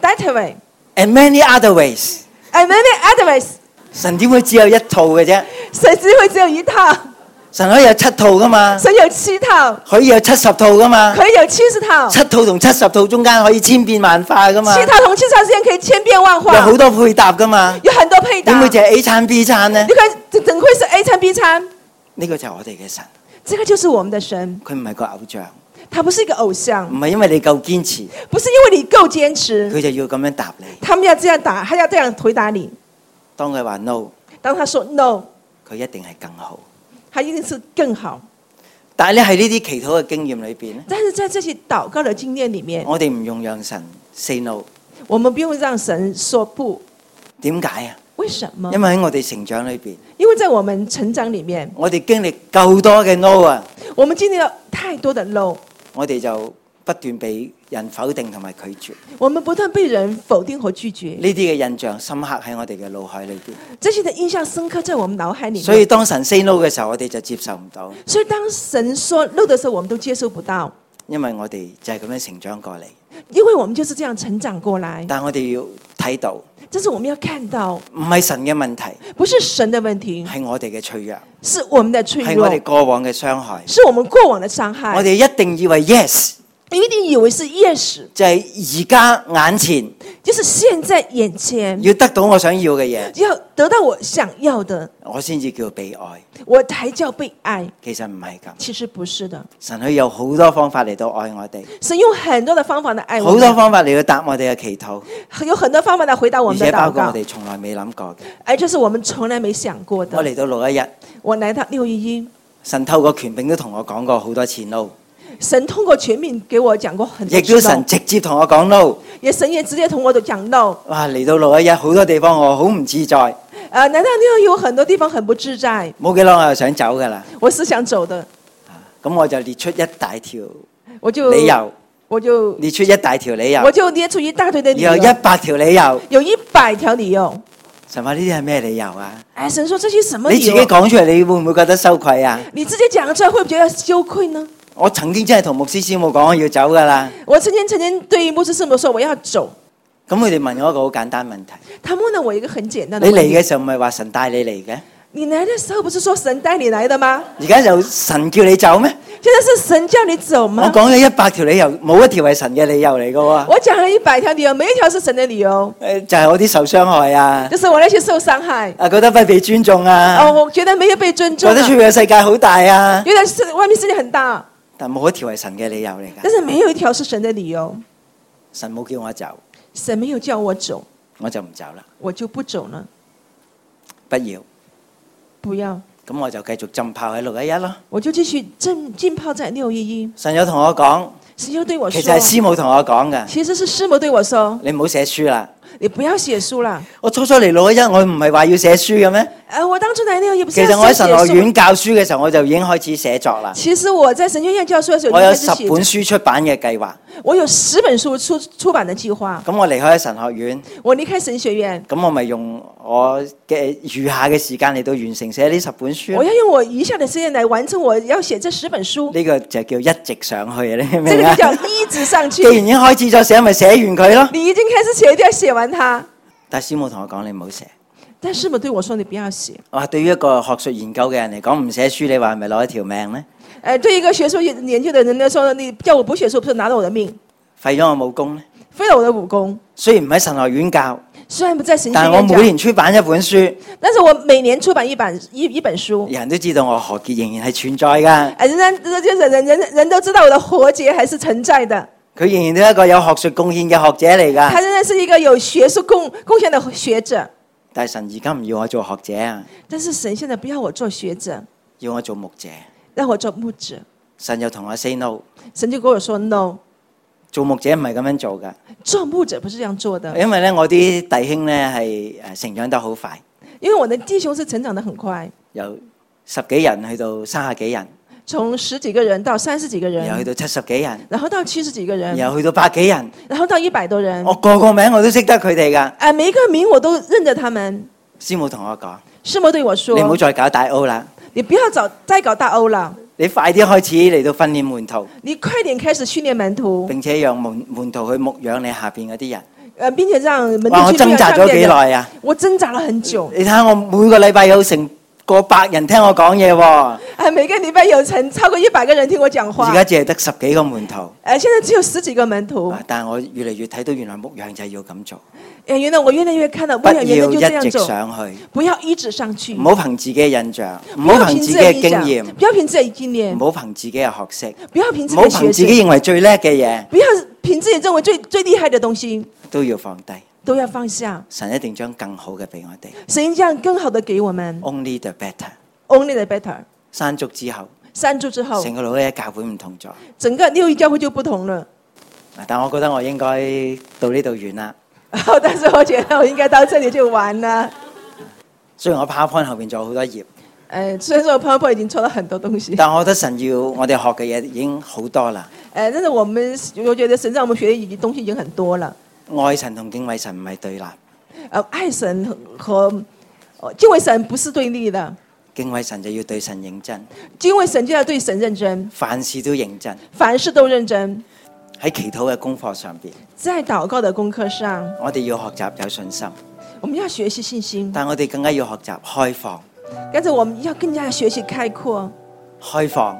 way，and many other ways。And many other ways， 神點會只有一套嘅啫？ 神只會只有一套。 神可以有7套噶嘛？ 神有7套， 可以有70套噶嘛？ 可以有70套。7 套同70套中間可以千變萬化噶嘛 ？7套同70套之間可以千變萬化。 有好多配搭噶嘛？ 有很多配搭。 點會就係 A 餐 B 餐呢？ 你看怎會是 A 餐 B 餐？ 呢個就係我哋嘅神。 這個就是我們的神。 佢唔係個偶像。 他不是一個偶像。 唔係因為你夠堅持。 不是因為你夠堅持。 佢就要咁樣答你。 他們要這樣打，他要這樣回答你。 當佢話 no， 當他說 no， 佢一定係更好。 他一定是更好。 但係咧喺呢啲祈禱嘅經驗裏邊咧， 但是在這些禱告的經驗裡面， 我哋唔用讓神 say no， 我們不用讓神說不。 點解啊？ 為什麼？ 因為喺我哋成長裏邊， 因為在我們成長裡面， 我哋經歷夠多嘅 no 啊， 我們經歷了太多的 no， 我哋就不斷被人否定同埋拒絕。 我們不斷被人否定和拒絕。 呢啲嘅印象深刻喺我哋嘅腦海裏邊。 這些的印象深刻在我們腦海裡面。 所以當神 say no 嘅時候，我哋就接受唔到。 所以當神說 no 的時候，我們都接受不到。 因為我哋就係咁樣成長過嚟。 因為我們就是這樣成長過來。 但我哋要睇到， 但是我們要看到， 唔係神嘅問題， 不是神的問題， 係我哋嘅脆弱， 是我們的脆係弱， 我哋過往嘅傷害。 是我們過往的傷害。 我哋一定以為 yes， 一定以為是 yes， 就係而家眼前就是現在眼前要得到我想要嘅嘢， 要得到我想要的， 我先至叫被愛。 我才叫被愛。 其實唔係咁， 其實不是的。 神佢有好多方法嚟到愛我哋， 神用很多的方法來愛我好們， 多方法嚟到答我哋嘅祈禱， 有很多方法來回答我而們的禱告， 且包括我哋從來未諗過嘅。 而這是我們從來沒想過的。 我嚟到611， 我來到611， 神透過權柄都同我講過好多次 no， 神通過權柄給我講過很多次亦都神 no， 直接同我講 no。 神也直接同我講 no。 哇！嚟到611，好多地方我好唔自在， 來到611有很多地方很不自在， 冇幾耐我就想走噶啦。 我是想走的， 咁我就列出一大條我就理由， 我就列出一大條理由， 我就列出一大堆的理由， 然後100條理由。 有100條理由。 神話呢啲係咩理由啊？ 哎，神說這些什麼你自己理由？ 講出嚟，你會唔會覺得羞愧啊？ 你直接講出來，會不會覺得羞愧呢？ 我曾經真係同牧師師母講我要走噶啦。 我曾經對牧師師母說我要走， 咁佢哋問我一個好簡單問題： 他們問了我一個很簡單的你問題。 嚟嘅時候唔係話神帶你嚟嘅？ 你來的時候不是說神帶你來的嗎？ 而家就神叫你走咩？ 現在是神叫你走我嗎？ 講咗100條理由，冇一條係神嘅理由嚟嘅喎。 我講了100條理由，每一條是神的理由， 就係我啲受傷害啊， 就是我那些受傷害， 覺得不被尊重啊， 我覺得沒有被尊重覺得出去嘅世界好大啊， 覺得是外面世界很大， 但冇一條係神嘅理由嚟㗎。 但是沒有一條是神的理由。 神冇叫我走， 神沒有叫我走， 我就唔走啦。 我就不走了。 不要， 不要， 咁我就繼續浸泡喺611咯。 我就繼續浸泡在611。 神有同我講， 神又對我說， 其實係師母同我講㗎， 其實是師母對我說， 你唔好寫書啦。 你不要寫書啦。 我初初嚟611，我唔係話要寫書嘅咩？ 我當初來611不是其要實我喺神學寫書。 院教書嘅時候，我就已經開始寫作啦。 其實我在神學院教書的時候， 我有就開始寫 10本書出版嘅計劃。 我有10本書出版的計劃。 咁我離開神學院， 我離開神學院， 咁我咪用我嘅餘下嘅時間嚟到完成寫呢10本書。 我要用我餘下的時間來完成我要寫這10本書。 呢個就叫一直上去啊！你明唔這個明啊就？叫一直上去。 既然已經開始咗寫，咪寫完佢咯。 你已經開始寫，一定要寫完它。 但係師母同我講：你唔好寫。 但師母對我說：你不要寫。 我話對於一個學術研究嘅人嚟講，唔寫書，你話係咪攞一條命呢？ 對一個學術研究的人來說，你叫我不寫書，不是拿了我的命， 廢咗我武功呢？ 廢了我的武功。 雖然唔喺神學院教， 雖然不在神學但係我院教， 每年出版一本書， 但是我每年出版一本書。 人都知道我何潔仍然係存在㗎。 人都知道我的活結還是存在的。 佢仍然都係一個有學術貢獻嘅學者嚟㗎。 他仍然是一個有學術貢獻的學者。 但係神而家唔要我做學者啊， 但是神現在不要我做學者， 要我做牧者。 讓我做牧者。 神又同我 say no， 神就跟我說 no， 做牧者唔係咁樣做㗎。 做牧者不是這樣做的。 因為咧，我啲弟兄咧係成長得好快， 因為我的弟兄是成長得很快， 由10幾人去到30幾人， 從10幾個人到30幾個人， 然後去到70幾人， 然後到70幾個人， 然後去到100幾人， 然後到100多人。 我個個名我都識得佢哋㗎。 每一個名我都認得他們。 師母同我講： 師母對我說： 你唔好再搞大 O 啦， 你不要再搞大 O 了， 你快啲開始嚟到訓練門徒， 你快點開始訓練門徒， 並且讓門徒去牧養你下邊嗰啲人。 並且讓門徒哇！我去牧養掙扎咗幾耐啊！ 我掙扎了很久。 你睇下我每個禮拜有成過100人聽我講嘢喎， 每個禮拜有超過100個人聽我講話。 而家只係得10幾個門徒。 現在只有10幾個門徒。 但係我越嚟越睇到原來牧養就係要咁做。 原來我越來越看到牧不養原來就這要一直樣做， 上去， 不要一直上去， 唔好憑自己嘅印象，唔好憑自己嘅經驗， 不要憑自己的經驗， 唔好憑自己嘅學識， 不要憑自唔好憑己的學識， 自己認為最叻嘅嘢， 不要憑自己認為最厲害的東西， 都要放低。 都要放下。 神一定將更好嘅俾我哋。 神將更好的給我們 Only the better。 ，Only the better。 山竹之後， 山竹之後， 成個611教會唔同咗。 整個611教會就不同了。 但我覺得我應該到呢度完啦。 但是我覺得我應該到這裡就完了。 雖然我 PowerPoint 後邊仲有好多頁， 雖然說我 PowerPoint 已經錯了很多東西， 但我覺得神要我哋學嘅嘢已經好多啦。 但是我覺得神讓我們學的東西已經很多了。 愛神同敬畏神唔係對立， 愛神和敬畏神不是對立的。 敬畏神就要對神認真， 敬畏神就要對神認真， 凡事都認真， 凡事都認真。 喺祈禱嘅功課上邊， 在禱告的功課上， 我哋要學習有信心， 我們要學習信心， 但我哋更加要學習開放。 但是我們要更加學習開闊， 開放，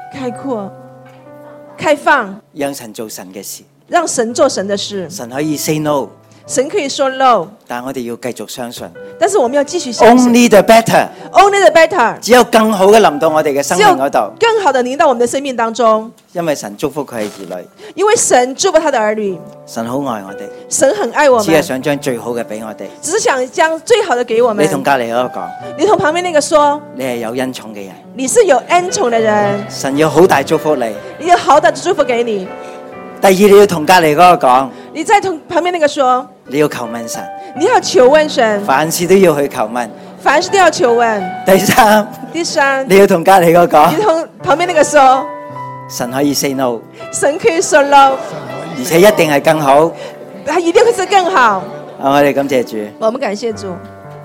開放， 讓神做神嘅事， 讓神做神的事。 神可以 say no， 神可以說 no， 但我哋要繼續相信。 但是我們要繼續相信。 Only the better， Only the better， 只有更好嘅臨到我哋嘅生命嗰度， 更好的臨到我們的生命當中。 因為神祝福佢嘅兒女， 因為神祝福他的兒女， 神好愛我哋， 神很愛我們， 只係想將最好嘅俾我哋。 只是想將最好的給我們。 你同隔離嗰個講， 你同旁邊那個說， 你係有恩寵嘅人， 你是有恩寵的人， 神要好大祝福你。 你有好大的祝福給你。 第二，你要同隔離嗰個講， 你再同旁邊那個說， 你要求問神， 你要求問神， 凡事都要去求問。 凡事都要求問。第三， 你要同隔離嗰個講， 你同旁邊那個說， 神可以 say no， 神可以說 no， 而且一定係更好。 他一定會是更好。 我哋感謝主。 我們感謝主。